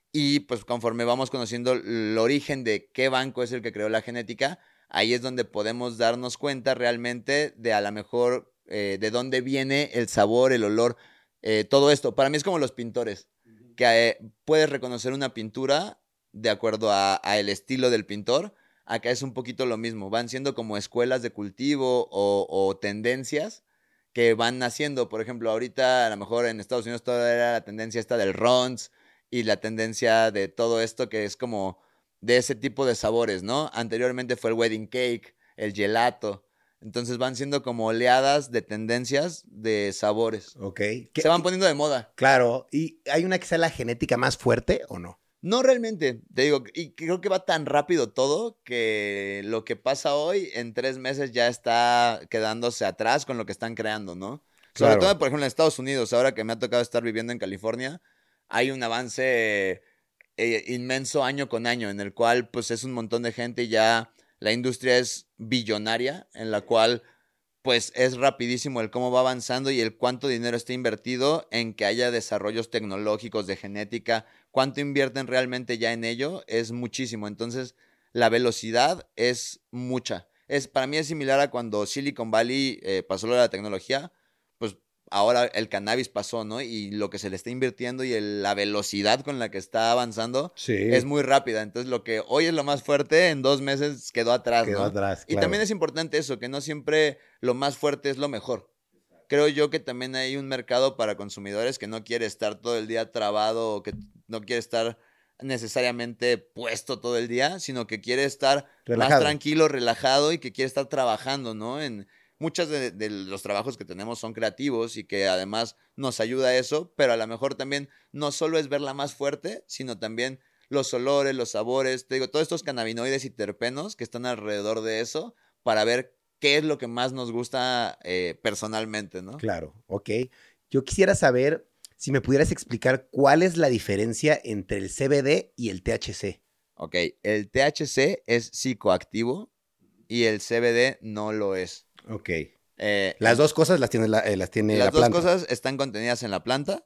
y pues conforme vamos conociendo el origen de qué banco es el que creó la genética, ahí es donde podemos darnos cuenta realmente de a lo mejor eh, de dónde viene el sabor, el olor, eh, todo esto. Para mí es como los pintores, que eh, puedes reconocer una pintura de acuerdo a, a el estilo del pintor. Acá es un poquito lo mismo, van siendo como escuelas de cultivo o, o tendencias que van naciendo. Por ejemplo, ahorita a lo mejor en Estados Unidos toda era la tendencia esta del Ronds y la tendencia de todo esto que es como de ese tipo de sabores, ¿no? Anteriormente fue el wedding cake, el gelato. Entonces van siendo como oleadas de tendencias de sabores. Ok. Se van poniendo de moda. Claro. ¿Y hay una que sea la genética más fuerte o no? No realmente, te digo, y creo que va tan rápido todo que lo que pasa hoy en tres meses ya está quedándose atrás con lo que están creando, ¿no? Sobre Claro. todo, por ejemplo, en Estados Unidos, ahora que me ha tocado estar viviendo en California, hay un avance eh, inmenso año con año, en el cual pues es un montón de gente y ya la industria es billonaria, en la cual pues es rapidísimo el cómo va avanzando y el cuánto dinero está invertido en que haya desarrollos tecnológicos de genética, cuánto invierten realmente ya en ello, es muchísimo. Entonces, la velocidad es mucha. Es, para mí es similar a cuando Silicon Valley eh, pasó lo de la tecnología, pues ahora el cannabis pasó, ¿no? Y lo que se le está invirtiendo y el, la velocidad con la que está avanzando Sí. es muy rápida. Entonces, lo que hoy es lo más fuerte, en dos meses quedó atrás, Quedó ¿no? atrás, Y claro. también es importante eso, que no siempre lo más fuerte es lo mejor. Creo yo que también hay un mercado para consumidores que no quiere estar todo el día trabado o que no quiere estar necesariamente puesto todo el día, sino que quiere estar Relajado. más tranquilo, relajado y que quiere estar trabajando, ¿no? En muchos de, de los trabajos que tenemos son creativos y que además nos ayuda a eso, pero a lo mejor también no solo es verla más fuerte, sino también los olores, los sabores, te digo, todos estos cannabinoides y terpenos que están alrededor de eso para ver qué es lo que más nos gusta eh, personalmente, ¿no? Claro, ok. Yo quisiera saber si me pudieras explicar cuál es la diferencia entre el C B D y el T H C. Ok, el T H C es psicoactivo y el C B D no lo es. Ok. Eh, Las el, dos cosas las tiene la, eh, las tiene las la dos planta. cosas están contenidas en la planta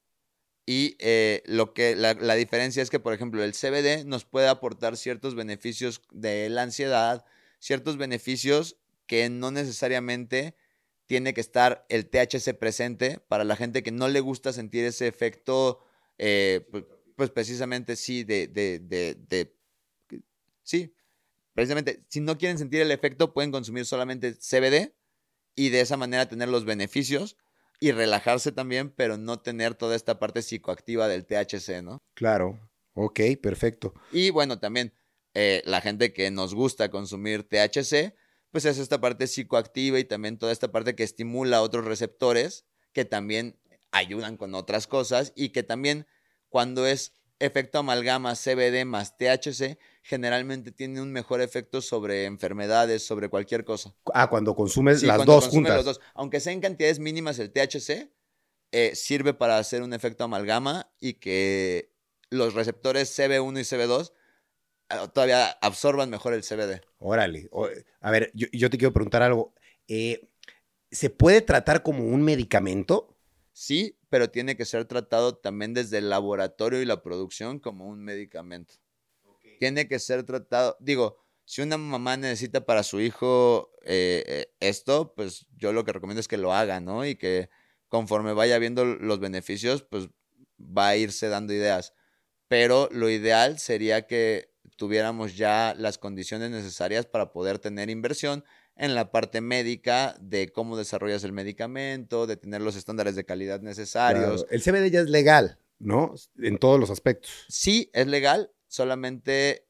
y eh, lo que la, la diferencia es que, por ejemplo, el C B D nos puede aportar ciertos beneficios de la ansiedad, ciertos beneficios que no necesariamente tiene que estar el T H C presente para la gente que no le gusta sentir ese efecto, eh, pues, pues precisamente sí, de, de, de, de, sí, precisamente, si no quieren sentir el efecto, pueden consumir solamente C B D y de esa manera tener los beneficios y relajarse también, pero no tener toda esta parte psicoactiva del T H C, ¿no? Claro. Ok, perfecto. Y bueno, también eh, la gente que nos gusta consumir T H C, pues es esta parte psicoactiva y también toda esta parte que estimula otros receptores que también ayudan con otras cosas y que también cuando es efecto amalgama C B D más T H C, generalmente tiene un mejor efecto sobre enfermedades, sobre cualquier cosa. Ah, cuando consumes Sí, las cuando dos consume juntas. los dos, aunque sea en cantidades mínimas el T H C, eh, sirve para hacer un efecto amalgama y que los receptores C B uno y C B dos ah, todavía absorban mejor el C B D. Órale. O- a ver, yo, yo te quiero preguntar algo. Eh, ¿se puede tratar como un medicamento? Sí, pero tiene que ser tratado también desde el laboratorio y la producción como un medicamento. Tiene que ser tratado, digo, si una mamá necesita para su hijo eh, eh, esto, pues yo lo que recomiendo es que lo haga, ¿no? Y que conforme vaya viendo los beneficios, pues va a irse dando ideas. Pero lo ideal sería que tuviéramos ya las condiciones necesarias para poder tener inversión en la parte médica de cómo desarrollas el medicamento, de tener los estándares de calidad necesarios. Claro. El C B D ya es legal, ¿no? En todos los aspectos. Sí, es legal, solamente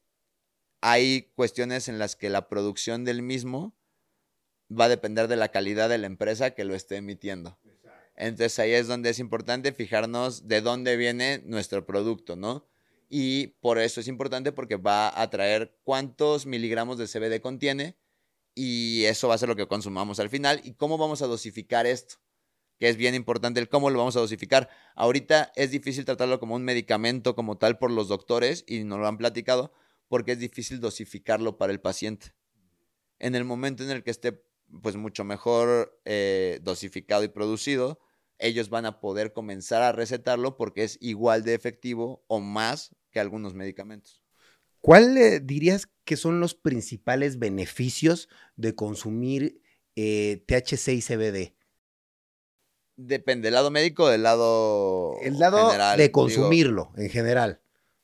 hay cuestiones en las que la producción del mismo va a depender de la calidad de la empresa que lo esté emitiendo. Entonces ahí es donde es importante fijarnos de dónde viene nuestro producto, ¿no? Y por eso es importante porque va a traer cuántos miligramos de C B D contiene y eso va a ser lo que consumamos al final. ¿Y cómo vamos a dosificar esto? Que es bien importante el cómo lo vamos a dosificar. Ahorita es difícil tratarlo como un medicamento como tal por los doctores y nos lo han platicado porque es difícil dosificarlo para el paciente. En el momento en el que esté pues mucho mejor eh, dosificado y producido, ellos van a poder comenzar a recetarlo porque es igual de efectivo o más que algunos medicamentos. ¿Cuál eh, dirías que son los principales beneficios de consumir eh, T H C y C B D? Depende, ¿del lado médico o del lado El lado general? de Digo, consumirlo en general.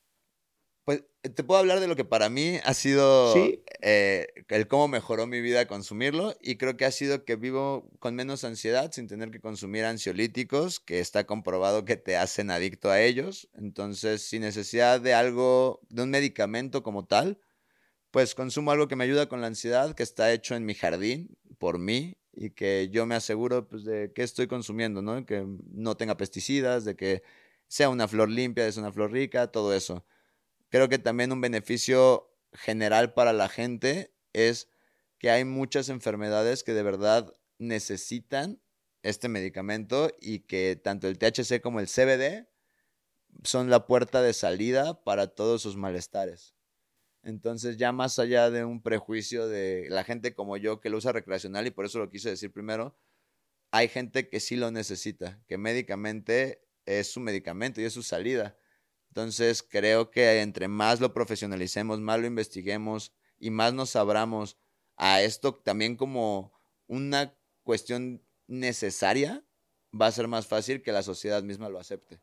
pues te puedo hablar de lo que para mí ha sido Sí. eh, el cómo mejoró mi vida consumirlo y creo que ha sido que vivo con menos ansiedad sin tener que consumir ansiolíticos, que está comprobado que te hacen adicto a ellos. Entonces, sin necesidad de algo, de un medicamento como tal, pues consumo algo que me ayuda con la ansiedad, que está hecho en mi jardín por mí y que yo me aseguro pues, de qué estoy consumiendo, ¿no? Que no tenga pesticidas, de que sea una flor limpia, es una flor rica, todo eso. Creo que también un beneficio general para la gente es que hay muchas enfermedades que de verdad necesitan este medicamento y que tanto el T H C como el C B D son la puerta de salida para todos sus malestares. Entonces, ya más allá de un prejuicio de la gente como yo que lo usa recreacional, y por eso lo quise decir primero, hay gente que sí lo necesita, que médicamente es su medicamento y es su salida. Entonces, creo que entre más lo profesionalicemos, más lo investiguemos y más nos abramos a esto también como una cuestión necesaria, va a ser más fácil que la sociedad misma lo acepte.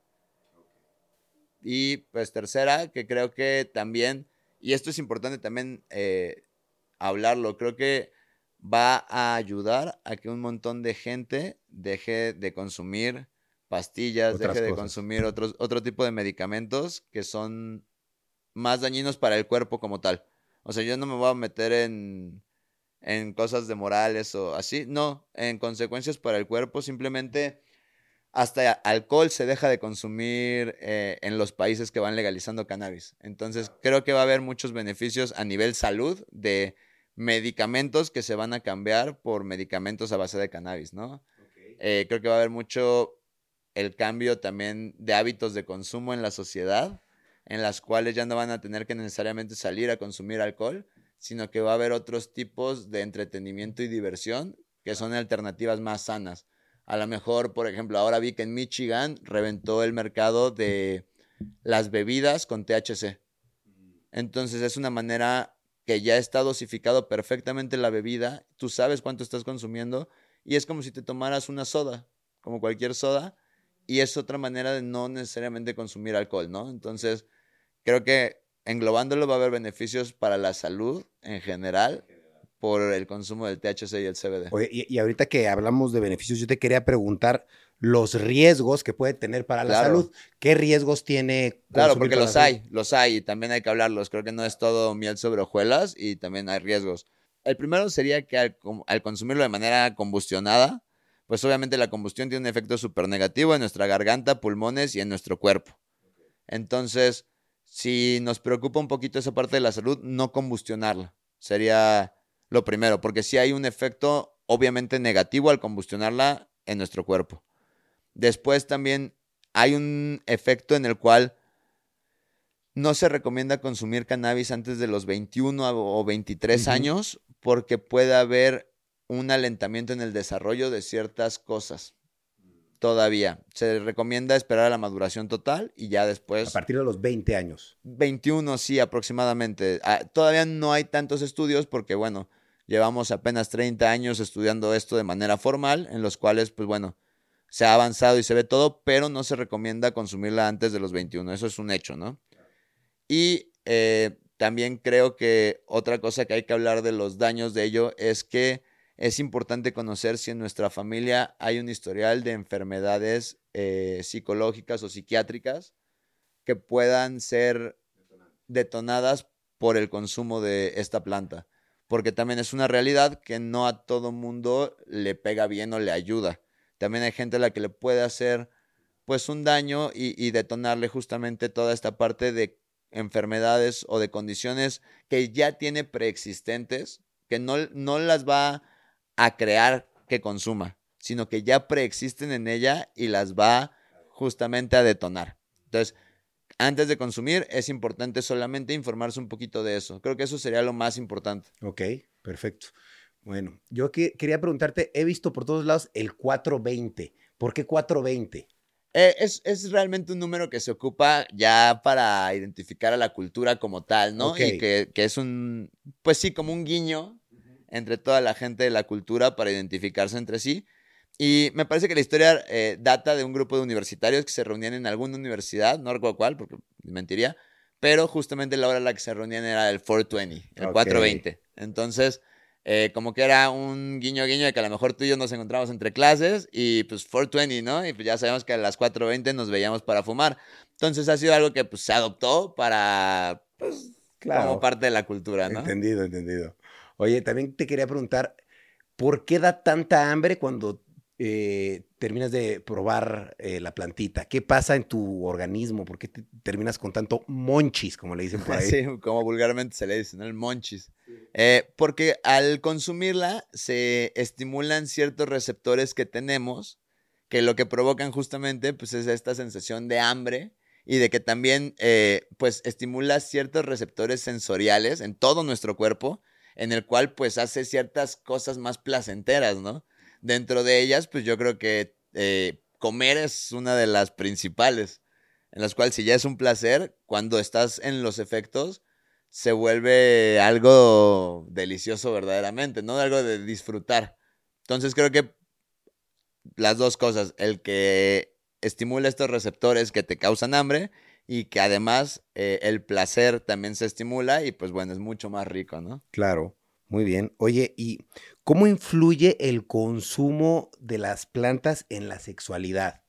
Y pues tercera, que creo que también, y esto es importante también eh, hablarlo, creo que va a ayudar a que un montón de gente deje de consumir pastillas, Otras deje de cosas. consumir otros, otro tipo de medicamentos que son más dañinos para el cuerpo como tal. O sea, yo no me voy a meter en, en cosas de morales o así, no, en consecuencias para el cuerpo, simplemente hasta alcohol se deja de consumir eh, en los países que van legalizando cannabis. Entonces, creo que va a haber muchos beneficios a nivel salud de medicamentos que se van a cambiar por medicamentos a base de cannabis, ¿no? Okay. Eh, creo que va a haber mucho el cambio también de hábitos de consumo en la sociedad, en las cuales ya no van a tener que necesariamente salir a consumir alcohol, sino que va a haber otros tipos de entretenimiento y diversión que son alternativas más sanas. A lo mejor, por ejemplo, ahora vi que en Michigan reventó el mercado de las bebidas con T H C. Entonces es una manera que ya está dosificado perfectamente la bebida, tú sabes cuánto estás consumiendo y es como si te tomaras una soda, como cualquier soda, y es otra manera de no necesariamente consumir alcohol, ¿no? Entonces creo que englobándolo va a haber beneficios para la salud en general por el consumo del T H C y el C B D. Oye, y, y ahorita que hablamos de beneficios, yo te quería preguntar los riesgos que puede tener para la Claro. salud. ¿Qué riesgos tiene Claro, consumir porque para los la salud? hay, los hay y también hay que hablarlos. Creo que no es todo miel sobre hojuelas y también hay riesgos. El primero sería que al, com- al consumirlo de manera combustionada, pues obviamente la combustión tiene un efecto súper negativo en nuestra garganta, pulmones y en nuestro cuerpo. Entonces, si nos preocupa un poquito esa parte de la salud, no combustionarla. Sería lo primero, porque sí hay un efecto obviamente negativo al combustionarla en nuestro cuerpo. Después también hay un efecto en el cual no se recomienda consumir cannabis antes de los veintiuno o veintitrés Ujú. años porque puede haber un alentamiento en el desarrollo de ciertas cosas. Todavía. Se recomienda esperar a la maduración total y ya A después, partir de los veinte años. veintiuno sí, aproximadamente. Ah, todavía no hay tantos estudios porque, bueno, llevamos apenas treinta años estudiando esto de manera formal, en los cuales, pues bueno, se ha avanzado y se ve todo, pero no se recomienda consumirla antes de los veintiuno. Eso es un hecho, ¿no? Y eh, también creo que otra cosa que hay que hablar de los daños de ello es que es importante conocer si en nuestra familia hay un historial de enfermedades eh, psicológicas o psiquiátricas que puedan ser detonadas por el consumo de esta planta. Porque también es una realidad que no a todo mundo le pega bien o le ayuda. También hay gente a la que le puede hacer pues un daño y, y detonarle justamente toda esta parte de enfermedades o de condiciones que ya tiene preexistentes, que no, no las va a crear que consuma, sino que ya preexisten en ella y las va justamente a detonar. Entonces, antes de consumir es importante solamente informarse un poquito de eso. Creo que eso sería lo más importante. Ok, perfecto. Bueno, yo que, quería preguntarte, he visto por todos lados el cuatrocientos veinte. ¿Por qué cuatrocientos veinte? Eh, es, es realmente un número que se ocupa ya para identificar a la cultura como tal, ¿no? Ok. Y que, que es un, pues sí, como un guiño entre toda la gente de la cultura para identificarse entre sí. Y me parece que la historia eh, data de un grupo de universitarios que se reunían en alguna universidad, no recuerdo cuál, porque mentiría, pero justamente la hora en la que se reunían era el cuatrocientos veinte, el Ok. cuatrocientos veinte. Entonces, eh, como que era un guiño guiño de que a lo mejor tú y yo nos encontramos entre clases y pues cuatrocientos veinte, ¿no? Y pues ya sabemos que a las cuatro veinte nos veíamos para fumar. Entonces ha sido algo que pues se adoptó para, pues, como Claro, parte de la cultura, ¿no? entendido, entendido. Oye, también te quería preguntar, ¿por qué da tanta hambre cuando eh, terminas de probar eh, la plantita? ¿Qué pasa en tu organismo? ¿Por qué te terminas con tanto monchis, como le dicen por ahí? Sí, como vulgarmente se le dice, ¿no? El monchis. Eh, porque al consumirla se estimulan ciertos receptores que tenemos que lo que provocan justamente pues es esta sensación de hambre y de que también eh, pues estimula ciertos receptores sensoriales en todo nuestro cuerpo en el cual pues hace ciertas cosas más placenteras, ¿no? Dentro de ellas pues yo creo que eh, comer es una de las principales en las cuales si ya es un placer, cuando estás en los efectos, se vuelve algo delicioso verdaderamente, ¿no? Algo de disfrutar. Entonces creo que las dos cosas, el que estimula estos receptores que te causan hambre y que además eh, el placer también se estimula y pues bueno, es mucho más rico, ¿no? Claro, muy bien. Oye, ¿y cómo influye el consumo de las plantas en la sexualidad?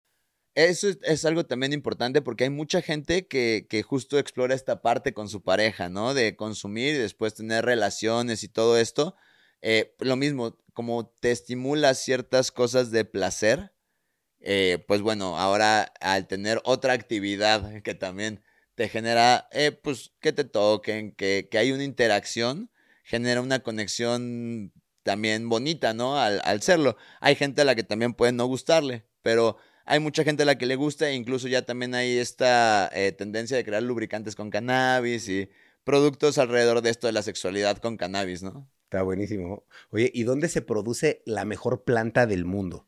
Eso es, es algo también importante porque hay mucha gente que, que justo explora esta parte con su pareja, ¿no? De consumir y después tener relaciones y todo esto. Eh, lo mismo, como te estimula ciertas cosas de placer, eh, pues bueno, ahora al tener otra actividad que también te genera, eh, pues que te toquen, que, que hay una interacción, genera una conexión también bonita, ¿no? Al, al serlo. Hay gente a la que también puede no gustarle, pero hay mucha gente a la que le gusta e incluso ya también hay esta eh, tendencia de crear lubricantes con cannabis y productos alrededor de esto de la sexualidad con cannabis, ¿no? Está buenísimo. Oye, ¿y dónde se produce la mejor planta del mundo?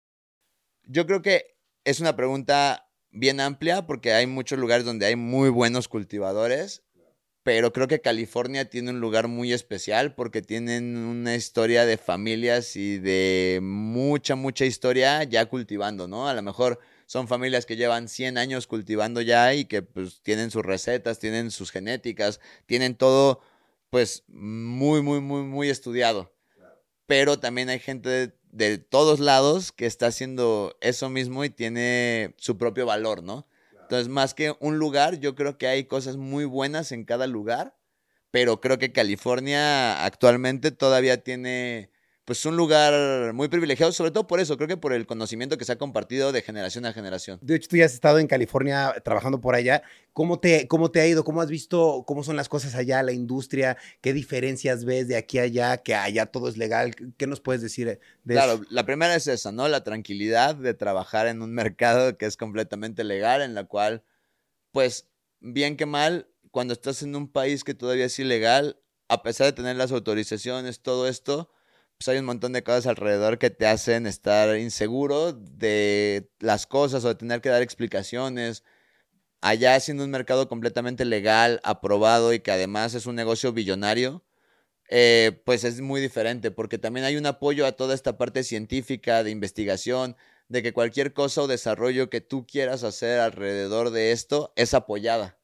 Yo creo que es una pregunta bien amplia porque hay muchos lugares donde hay muy buenos cultivadores, pero creo que California tiene un lugar muy especial porque tienen una historia de familias y de mucha, mucha historia ya cultivando, ¿no? A lo mejor son familias que llevan cien años cultivando ya y que pues tienen sus recetas, tienen sus genéticas, tienen todo pues muy, muy, muy, muy estudiado, pero también hay gente de, de todos lados que está haciendo eso mismo y tiene su propio valor, ¿no? Entonces, más que un lugar, yo creo que hay cosas muy buenas en cada lugar, pero creo que California actualmente todavía tiene pues un lugar muy privilegiado, sobre todo por eso, creo que por el conocimiento que se ha compartido de generación a generación. De hecho, tú ya has estado en California trabajando por allá. ¿Cómo te, cómo te ha ido? ¿Cómo has visto cómo son las cosas allá, la industria? ¿Qué diferencias ves de aquí a allá? Que allá todo es legal. ¿Qué nos puedes decir de Claro, eso? la primera es esa, ¿no? La tranquilidad de trabajar en un mercado que es completamente legal, en la cual, pues, bien que mal, cuando estás en un país que todavía es ilegal, a pesar de tener las autorizaciones, todo esto, pues hay un montón de cosas alrededor que te hacen estar inseguro de las cosas o de tener que dar explicaciones. Allá siendo un mercado completamente legal, aprobado y que además es un negocio billonario, eh, pues es muy diferente porque también hay un apoyo a toda esta parte científica, de investigación, de que cualquier cosa o desarrollo que tú quieras hacer alrededor de esto es apoyada.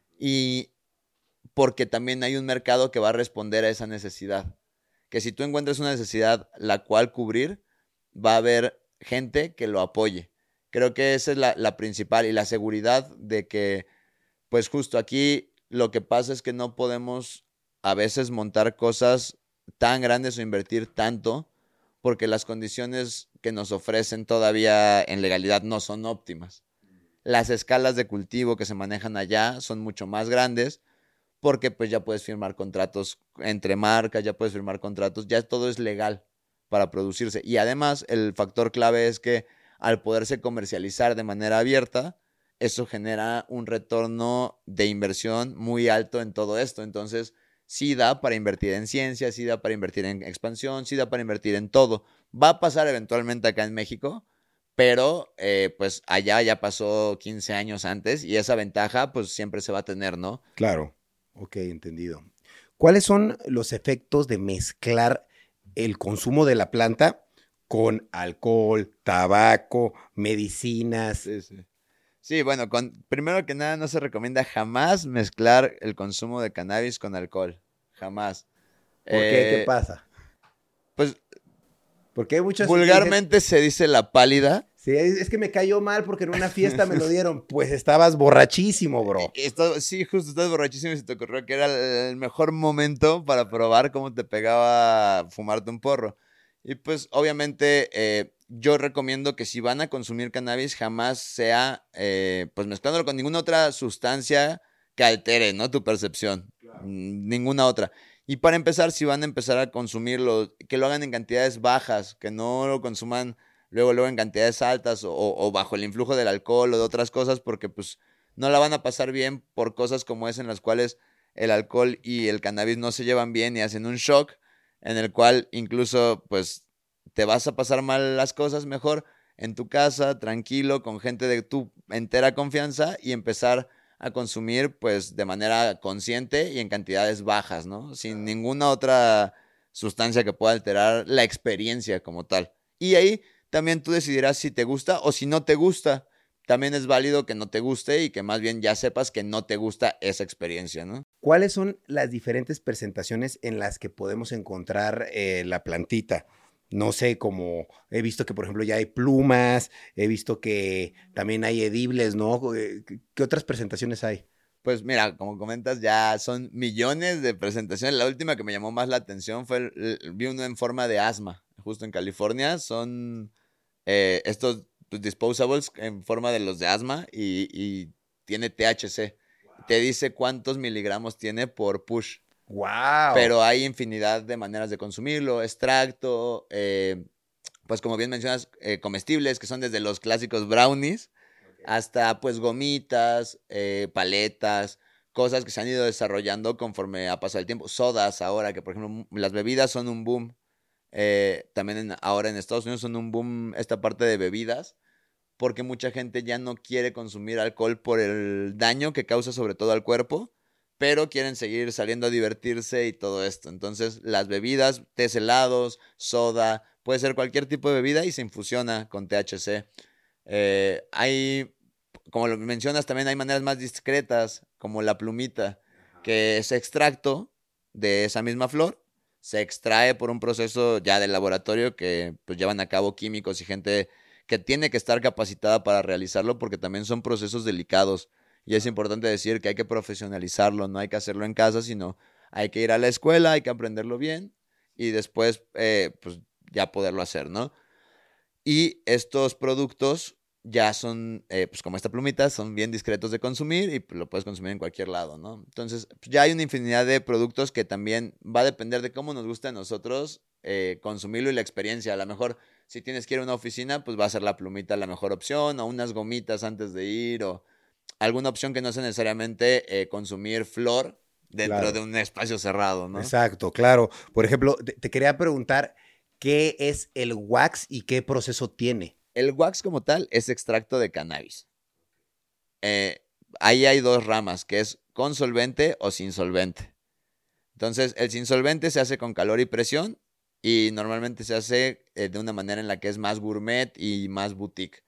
Y porque también hay un mercado que va a responder a esa necesidad. Que si tú encuentras una necesidad la cual cubrir, va a haber gente que lo apoye. Creo que esa es la, la principal y la seguridad de que, pues justo aquí lo que pasa es que no podemos a veces montar cosas tan grandes o invertir tanto porque las condiciones que nos ofrecen todavía en legalidad no son óptimas. Las escalas de cultivo que se manejan allá son mucho más grandes porque pues ya puedes firmar contratos entre marcas, ya puedes firmar contratos, ya todo es legal para producirse. Y además el factor clave es que al poderse comercializar de manera abierta, eso genera un retorno de inversión muy alto en todo esto. Entonces, sí da para invertir en ciencia, sí da para invertir en expansión, sí da para invertir en todo. Va a pasar eventualmente acá en México, pero eh, pues allá ya pasó quince años antes y esa ventaja pues siempre se va a tener, ¿no? Claro. Ok, entendido. ¿Cuáles son los efectos de mezclar el consumo de la planta con alcohol, tabaco, medicinas? Sí, sí. Sí, bueno, con, primero que nada no se recomienda jamás mezclar el consumo de cannabis con alcohol. Jamás. ¿Por qué? ¿Qué Eh, pasa? pues Porque hay muchas... vulgarmente se dice la pálida. Sí, es, es que me cayó mal porque en una fiesta me lo dieron. Pues estabas borrachísimo, bro. Esto, sí, justo estás borrachísimo y se te ocurrió que era el, el mejor momento para probar cómo te pegaba fumarte un porro. Y pues obviamente eh, yo recomiendo que si van a consumir cannabis jamás sea eh, pues mezclándolo con ninguna otra sustancia que altere, ¿no? Tu percepción. Claro. Ninguna otra. Y para empezar, si van a empezar a consumirlo, que lo hagan en cantidades bajas, que no lo consuman luego, luego en cantidades altas o, o bajo el influjo del alcohol o de otras cosas, porque pues no la van a pasar bien por cosas como es en las cuales el alcohol y el cannabis no se llevan bien y hacen un shock en el cual incluso pues te vas a pasar mal las cosas. Mejor en tu casa, tranquilo, con gente de tu entera confianza y empezar a consumir pues de manera consciente y en cantidades bajas, ¿no? Sin ninguna otra sustancia que pueda alterar la experiencia como tal. Y ahí también tú decidirás si te gusta o si no te gusta. También es válido que no te guste y que más bien ya sepas que no te gusta esa experiencia, ¿no? ¿Cuáles son las diferentes presentaciones en las que podemos encontrar eh, la plantita? No sé, como he visto que, por ejemplo, ya hay plumas, he visto que también hay edibles, ¿no? Eh, ¿Qué, qué otras presentaciones hay? Pues mira, como comentas, ya son millones de presentaciones. La última que me llamó más la atención fue, el, el, vi uno en forma de asma, justo en California. Son eh, estos pues, disposables en forma de los de asma y, y tiene T H C. Wow. Te dice cuántos miligramos tiene por push. ¡Wow! Pero hay infinidad de maneras de consumirlo. Extracto, eh, pues como bien mencionas, eh, comestibles, que son desde los clásicos brownies okay, hasta pues gomitas, eh, paletas, cosas que se han ido desarrollando conforme ha pasado el tiempo. Sodas ahora, que por ejemplo las bebidas son un boom. Eh, también en, ahora en Estados Unidos son un boom esta parte de bebidas, porque mucha gente ya no quiere consumir alcohol por el daño que causa sobre todo al cuerpo, pero quieren seguir saliendo a divertirse y todo esto. Entonces las bebidas, tés helados, soda, puede ser cualquier tipo de bebida y se infusiona con T H C. Eh, hay, como lo mencionas, también hay maneras más discretas, como la plumita, que es extracto de esa misma flor, se extrae por un proceso ya del laboratorio que pues llevan a cabo químicos y gente que tiene que estar capacitada para realizarlo porque también son procesos delicados y es importante decir que hay que profesionalizarlo, no hay que hacerlo en casa, sino hay que ir a la escuela, hay que aprenderlo bien y después eh, pues ya poderlo hacer, ¿no? Y estos productos ya son, eh, pues como esta plumita, son bien discretos de consumir y pues, lo puedes consumir en cualquier lado, ¿no? Entonces, pues, ya hay una infinidad de productos que también va a depender de cómo nos gusta a nosotros eh, consumirlo y la experiencia. A lo mejor, si tienes que ir a una oficina, pues va a ser la plumita la mejor opción, o unas gomitas antes de ir, o alguna opción que no sea necesariamente eh, consumir flor dentro Claro. de un espacio cerrado, ¿no? Exacto, claro. Por ejemplo, te, te quería preguntar, ¿qué es el wax y qué proceso tiene? El wax como tal es extracto de cannabis. Eh, ahí hay dos ramas, que es con solvente o sin solvente. Entonces, el sin solvente se hace con calor y presión y normalmente se hace eh, de una manera en la que es más gourmet y más boutique.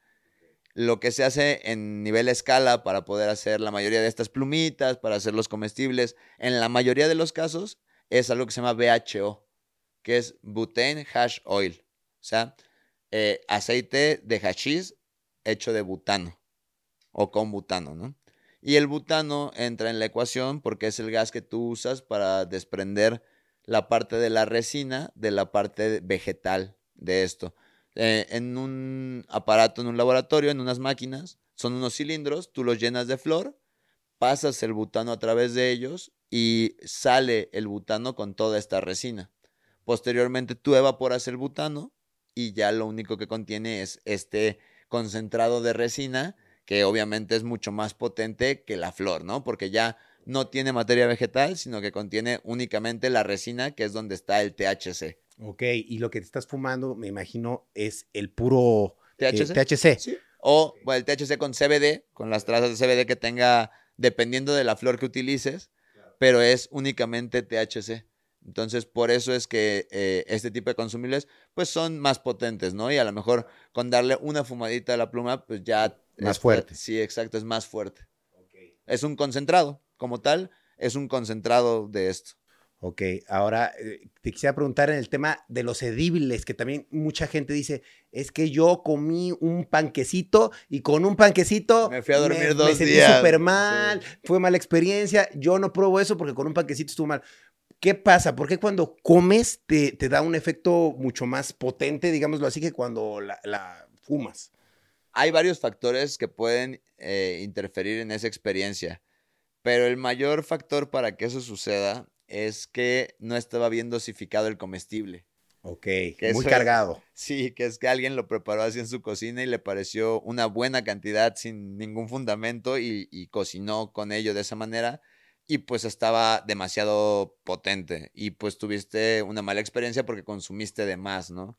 Lo que se hace en nivel escala para poder hacer la mayoría de estas plumitas, para hacer los comestibles, en la mayoría de los casos es algo que se llama B H O, que es Butane Hash Oil, o sea, eh, aceite de hachís hecho de butano o con butano, ¿no? Y el butano entra en la ecuación porque es el gas que tú usas para desprender la parte de la resina de la parte vegetal de esto. Eh, en un aparato, en un laboratorio, en unas máquinas, son unos cilindros, tú los llenas de flor, pasas el butano a través de ellos y sale el butano con toda esta resina. Posteriormente tú evaporas el butano y ya lo único que contiene es este concentrado de resina que obviamente es mucho más potente que la flor, ¿no? Porque ya no tiene materia vegetal, sino que contiene únicamente la resina, que es donde está el T H C. Ok, y lo que te estás fumando, me imagino, es el puro ¿T H C? eh, T H C. Sí. O bueno, el T H C con C B D, con las trazas de C B D que tenga, dependiendo de la flor que utilices, pero es únicamente T H C. Entonces, por eso es que eh, este tipo de consumibles, pues son más potentes, ¿no? Y a lo mejor con darle una fumadita a la pluma, pues ya... Más es fuerte. Sí, exacto, es más fuerte. Es un concentrado, como tal, es un concentrado de esto. Ok, ahora eh, te quisiera preguntar en el tema de los edibles, que también mucha gente dice, es que yo comí un panquecito y con un panquecito Me fui a dormir me, dos me sentí días. súper mal, Sí. fue mala experiencia, yo no pruebo eso porque con un panquecito estuvo mal. ¿Qué pasa? ¿Por qué cuando comes te, te da un efecto mucho más potente, digámoslo así, que cuando la, la fumas? Hay varios factores que pueden eh, interferir en esa experiencia, pero el mayor factor para que eso suceda es que no estaba bien dosificado el comestible. Ok, Que muy eso es- cargado. Sí, que es que alguien lo preparó así en su cocina y le pareció una buena cantidad sin ningún fundamento y, y cocinó con ello de esa manera y pues estaba demasiado potente y pues tuviste una mala experiencia porque consumiste de más, ¿no?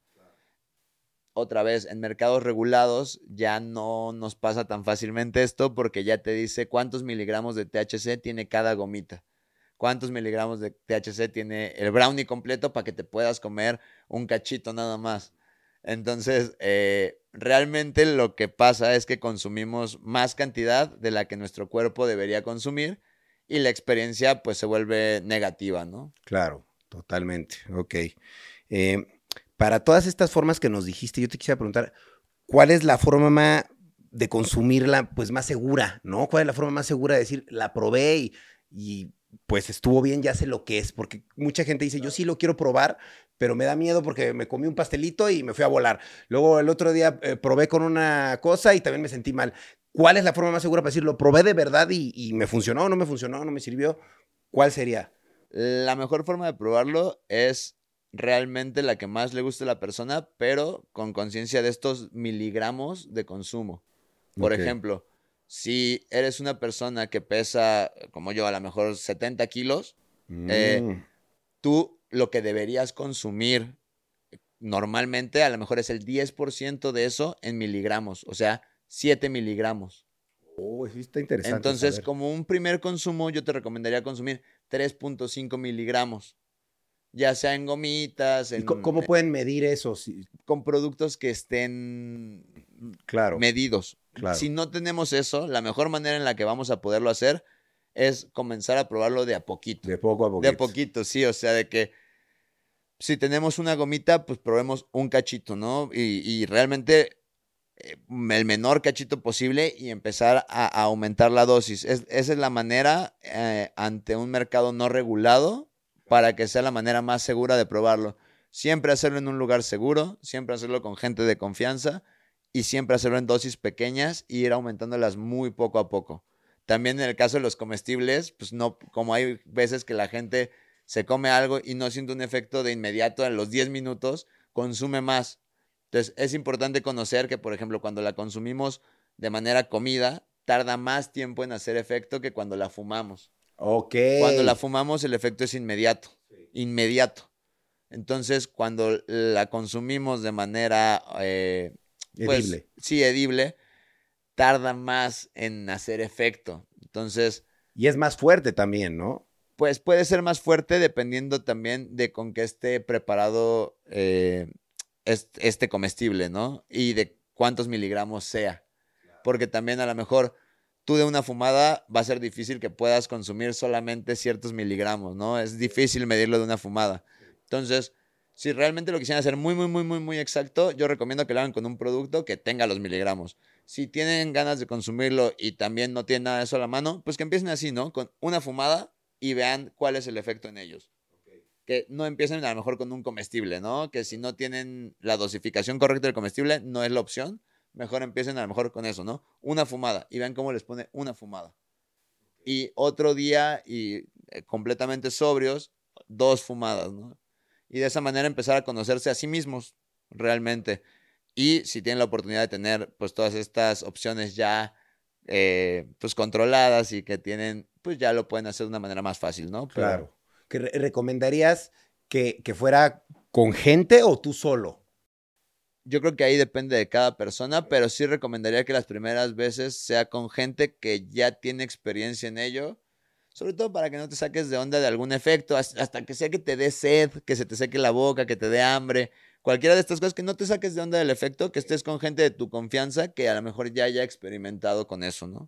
Otra vez, en mercados regulados ya no nos pasa tan fácilmente esto porque ya te dice cuántos miligramos de T H C tiene cada gomita, cuántos miligramos de T H C tiene el brownie completo para que te puedas comer un cachito nada más. Entonces, eh, realmente lo que pasa es que consumimos más cantidad de la que nuestro cuerpo debería consumir y la experiencia pues se vuelve negativa, ¿no? Claro, totalmente. Ok. Eh, para todas estas formas que nos dijiste, yo te quisiera preguntar, ¿cuál es la forma de consumirla pues más segura, ¿no? ¿Cuál es la forma más segura de decir, la probé y, y pues estuvo bien, ya sé lo que es? Porque mucha gente dice, yo sí lo quiero probar, pero me da miedo porque me comí un pastelito y me fui a volar. Luego el otro día eh, probé con una cosa y también me sentí mal. ¿Cuál es la forma más segura para decir, lo probé de verdad y, y me funcionó, no me funcionó, no me sirvió? ¿Cuál sería? La mejor forma de probarlo es realmente la que más le guste a la persona, pero con conciencia de estos miligramos de consumo. Por Ok. ejemplo, si eres una persona que pesa, como yo, a lo mejor setenta kilos, eh, Mm, tú lo que deberías consumir normalmente a lo mejor es el diez por ciento de eso en miligramos, o sea, siete miligramos. Oh, eso está interesante Entonces, saber. como un primer consumo, yo te recomendaría consumir tres punto cinco miligramos, ya sea en gomitas, ¿Y co- en, cómo eh, pueden medir eso? Sí, con productos que estén claro, medidos. Si claro. no tenemos eso, la mejor manera en la que vamos a poderlo hacer es comenzar a probarlo de a poquito. De poco a De a poquito. poquito, sí, o sea, de que si tenemos una gomita, pues probemos un cachito, ¿no? Y, y realmente eh, el menor cachito posible y empezar a, a aumentar la dosis. Es- esa es la manera eh, ante un mercado no regulado para que sea la manera más segura de probarlo. Siempre hacerlo en un lugar seguro, siempre hacerlo con gente de confianza y siempre hacerlo en dosis pequeñas y ir aumentándolas muy poco a poco. También en el caso de los comestibles, pues no, como hay veces que la gente se come algo y no siente un efecto de inmediato en los diez minutos, consume más. Entonces, es importante conocer que, por ejemplo, cuando la consumimos de manera comida, tarda más tiempo en hacer efecto que cuando la fumamos. Ok. Cuando la fumamos, el efecto es inmediato, inmediato. Entonces, cuando la consumimos de manera, eh, pues, Edible. sí, edible, tarda más en hacer efecto. Entonces, Y es más fuerte también, ¿no? pues puede ser más fuerte dependiendo también de con qué esté preparado eh, este, este comestible, ¿no? Y de cuántos miligramos sea. Porque también a lo mejor tú de una fumada va a ser difícil que puedas consumir solamente ciertos miligramos, ¿no? Es difícil medirlo de una fumada. Entonces, si realmente lo quisieran hacer muy, muy, muy, muy, muy exacto, yo recomiendo que lo hagan con un producto que tenga los miligramos. Si tienen ganas de consumirlo y también no tienen nada de eso a la mano, pues que empiecen así, ¿no? Con una fumada y vean cuál es el efecto en ellos. Que no empiecen a lo mejor con un comestible, ¿no? Que si no tienen la dosificación correcta del comestible, no es la opción. Mejor empiecen a lo mejor con eso, ¿no? Una fumada y vean cómo les pone una fumada. Y otro día y eh, completamente sobrios, dos fumadas, ¿no? Y de esa manera empezar a conocerse a sí mismos realmente. Y si tienen la oportunidad de tener pues todas estas opciones ya eh, pues controladas y que tienen, pues ya lo pueden hacer de una manera más fácil, ¿no? Pero Claro. ¿Que re- recomendarías que, que fuera con gente o tú solo? yo creo que ahí depende de cada persona, pero sí recomendaría que las primeras veces sea con gente que ya tiene experiencia en ello, sobre todo para que no te saques de onda de algún efecto, has- hasta que sea que te dé sed, que se te seque la boca, que te dé hambre, cualquiera de estas cosas, que no te saques de onda del efecto, que estés con gente de tu confianza que a lo mejor ya haya experimentado con eso, ¿no?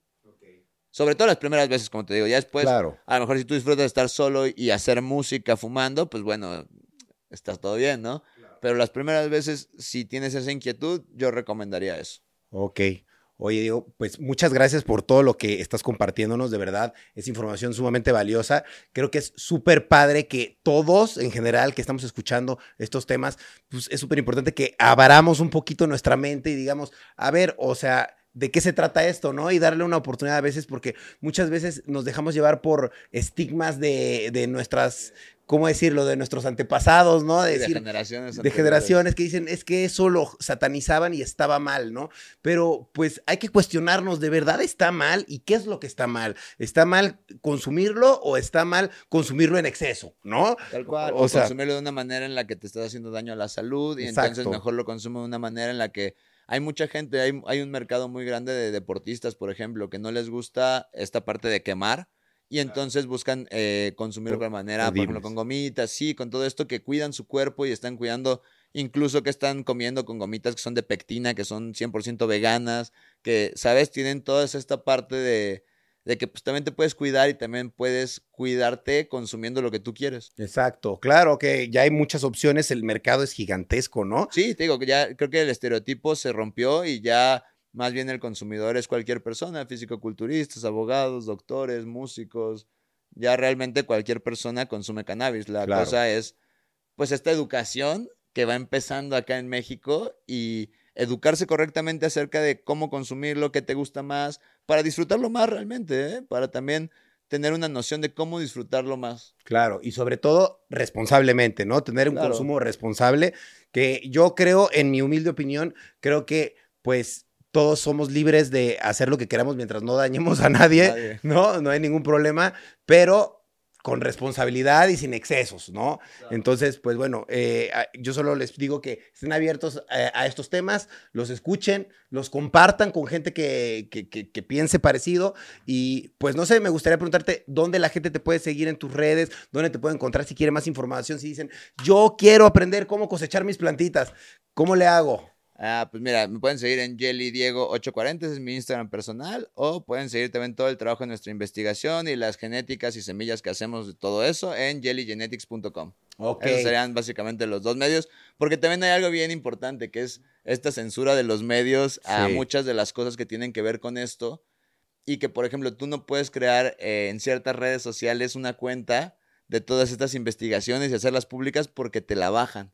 Sobre todo las primeras veces, como te digo, ya después, Claro. a lo mejor si tú disfrutas de estar solo y hacer música fumando, pues bueno, estás todo bien, ¿no? Pero las primeras veces, si tienes esa inquietud, yo recomendaría eso. Ok. Oye, Diego, pues muchas gracias por todo lo que estás compartiéndonos, de verdad, es información sumamente valiosa. Creo que es súper padre que todos, en general, que estamos escuchando estos temas, pues es súper importante que abramos un poquito nuestra mente y digamos, a ver, o sea, ¿de qué se trata esto, no? Y darle una oportunidad a veces, porque muchas veces nos dejamos llevar por estigmas de, de nuestras, ¿cómo decirlo? De nuestros antepasados, ¿no? De Sí, de decir, generaciones de anteriores. generaciones que dicen, es que eso lo satanizaban y estaba mal, ¿no? Pero pues hay que cuestionarnos, ¿de verdad está mal? ¿Y qué es lo que está mal? ¿Está mal consumirlo o está mal consumirlo en exceso, ¿no? Tal cual, O o, sea, consumirlo de una manera en la que te estás haciendo daño a la salud y entonces exacto. mejor lo consumo de una manera en la que hay mucha gente, hay, hay un mercado muy grande de deportistas, por ejemplo, que no les gusta esta parte de quemar y entonces buscan eh, consumirlo de manera, por ejemplo, Audibles. con gomitas, sí, con todo esto que cuidan su cuerpo y están cuidando, incluso que están comiendo con gomitas que son de pectina, que son cien por ciento veganas, que, ¿sabes? Tienen toda esta parte de, de que pues también te puedes cuidar y también puedes cuidarte consumiendo lo que tú quieres. Exacto, claro que ya hay muchas opciones, el mercado es gigantesco, ¿no? Sí, te digo que ya creo que el estereotipo se rompió y ya más bien el consumidor es cualquier persona, físico-culturistas, abogados, doctores, músicos, ya realmente cualquier persona consume cannabis. La Claro. cosa es, pues, esta educación que va empezando acá en México y educarse correctamente acerca de cómo consumirlo, qué te gusta más, para disfrutarlo más realmente, ¿eh? Para también tener una noción de cómo disfrutarlo más. Claro, y sobre todo responsablemente, ¿no? Tener un Claro. consumo responsable, que yo creo, en mi humilde opinión, creo que pues todos somos libres de hacer lo que queramos mientras no dañemos a nadie, Nadie. ¿no? No hay ningún problema, pero con responsabilidad y sin excesos, ¿no? Claro. Entonces, pues bueno, eh, a- yo solo les digo que estén abiertos a, a estos temas, los escuchen, los compartan con gente que, que, que, que piense parecido y pues no sé, me gustaría preguntarte dónde la gente te puede seguir en tus redes, dónde te puede encontrar si quiere más información, si dicen, yo quiero aprender cómo cosechar mis plantitas, ¿cómo le hago? Ah, pues mira, me pueden seguir en Jelly Diego ochocientos cuarenta, ese es mi Instagram personal, o pueden seguir también todo el trabajo de nuestra investigación y las genéticas y semillas que hacemos de todo eso en jelly genetics punto com. Ok. Esos serían básicamente los dos medios, porque también hay algo bien importante, que es esta censura de los medios a Sí. muchas de las cosas que tienen que ver con esto, y que, por ejemplo, tú no puedes crear eh, en ciertas redes sociales una cuenta de todas estas investigaciones y hacerlas públicas porque te la bajan.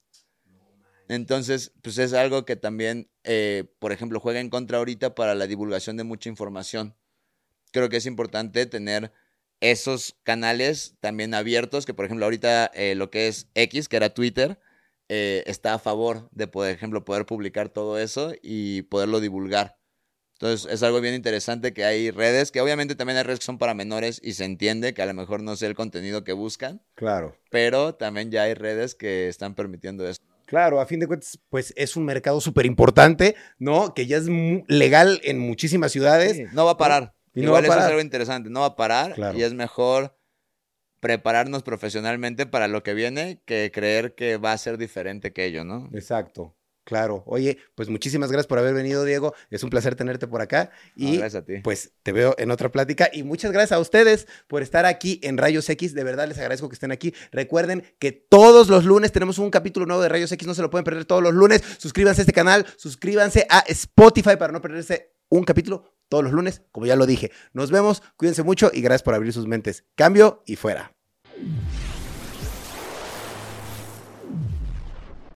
Entonces, pues es algo que también, eh, por ejemplo, juega en contra ahorita para la divulgación de mucha información. Creo que es importante tener esos canales también abiertos, que por ejemplo ahorita eh, lo que es X, que era Twitter, eh, está a favor de, por ejemplo, poder publicar todo eso y poderlo divulgar. Entonces es algo bien interesante que hay redes, que obviamente también hay redes que son para menores y se entiende que a lo mejor no sé el contenido que buscan, Claro. pero también ya hay redes que están permitiendo eso. Claro, a fin de cuentas, pues es un mercado súper importante, ¿no? Que ya es mu- legal en muchísimas ciudades. Sí, no va a parar. Y no Igual va a eso parar. es algo interesante, no va a parar Claro. y es mejor prepararnos profesionalmente para lo que viene que creer que va a ser diferente que ello, ¿no? Exacto, claro. Oye, pues muchísimas gracias por haber venido, Diego. Es un placer tenerte por acá. Y No, gracias a ti. pues te veo en otra plática. Y muchas gracias a ustedes por estar aquí en Rayos X. De verdad les agradezco que estén aquí. Recuerden que todos los lunes tenemos un capítulo nuevo de Rayos X. No se lo pueden perder todos los lunes. Suscríbanse a este canal. Suscríbanse a Spotify para no perderse un capítulo todos los lunes, como ya lo dije. Nos vemos. Cuídense mucho y gracias por abrir sus mentes. Cambio y fuera.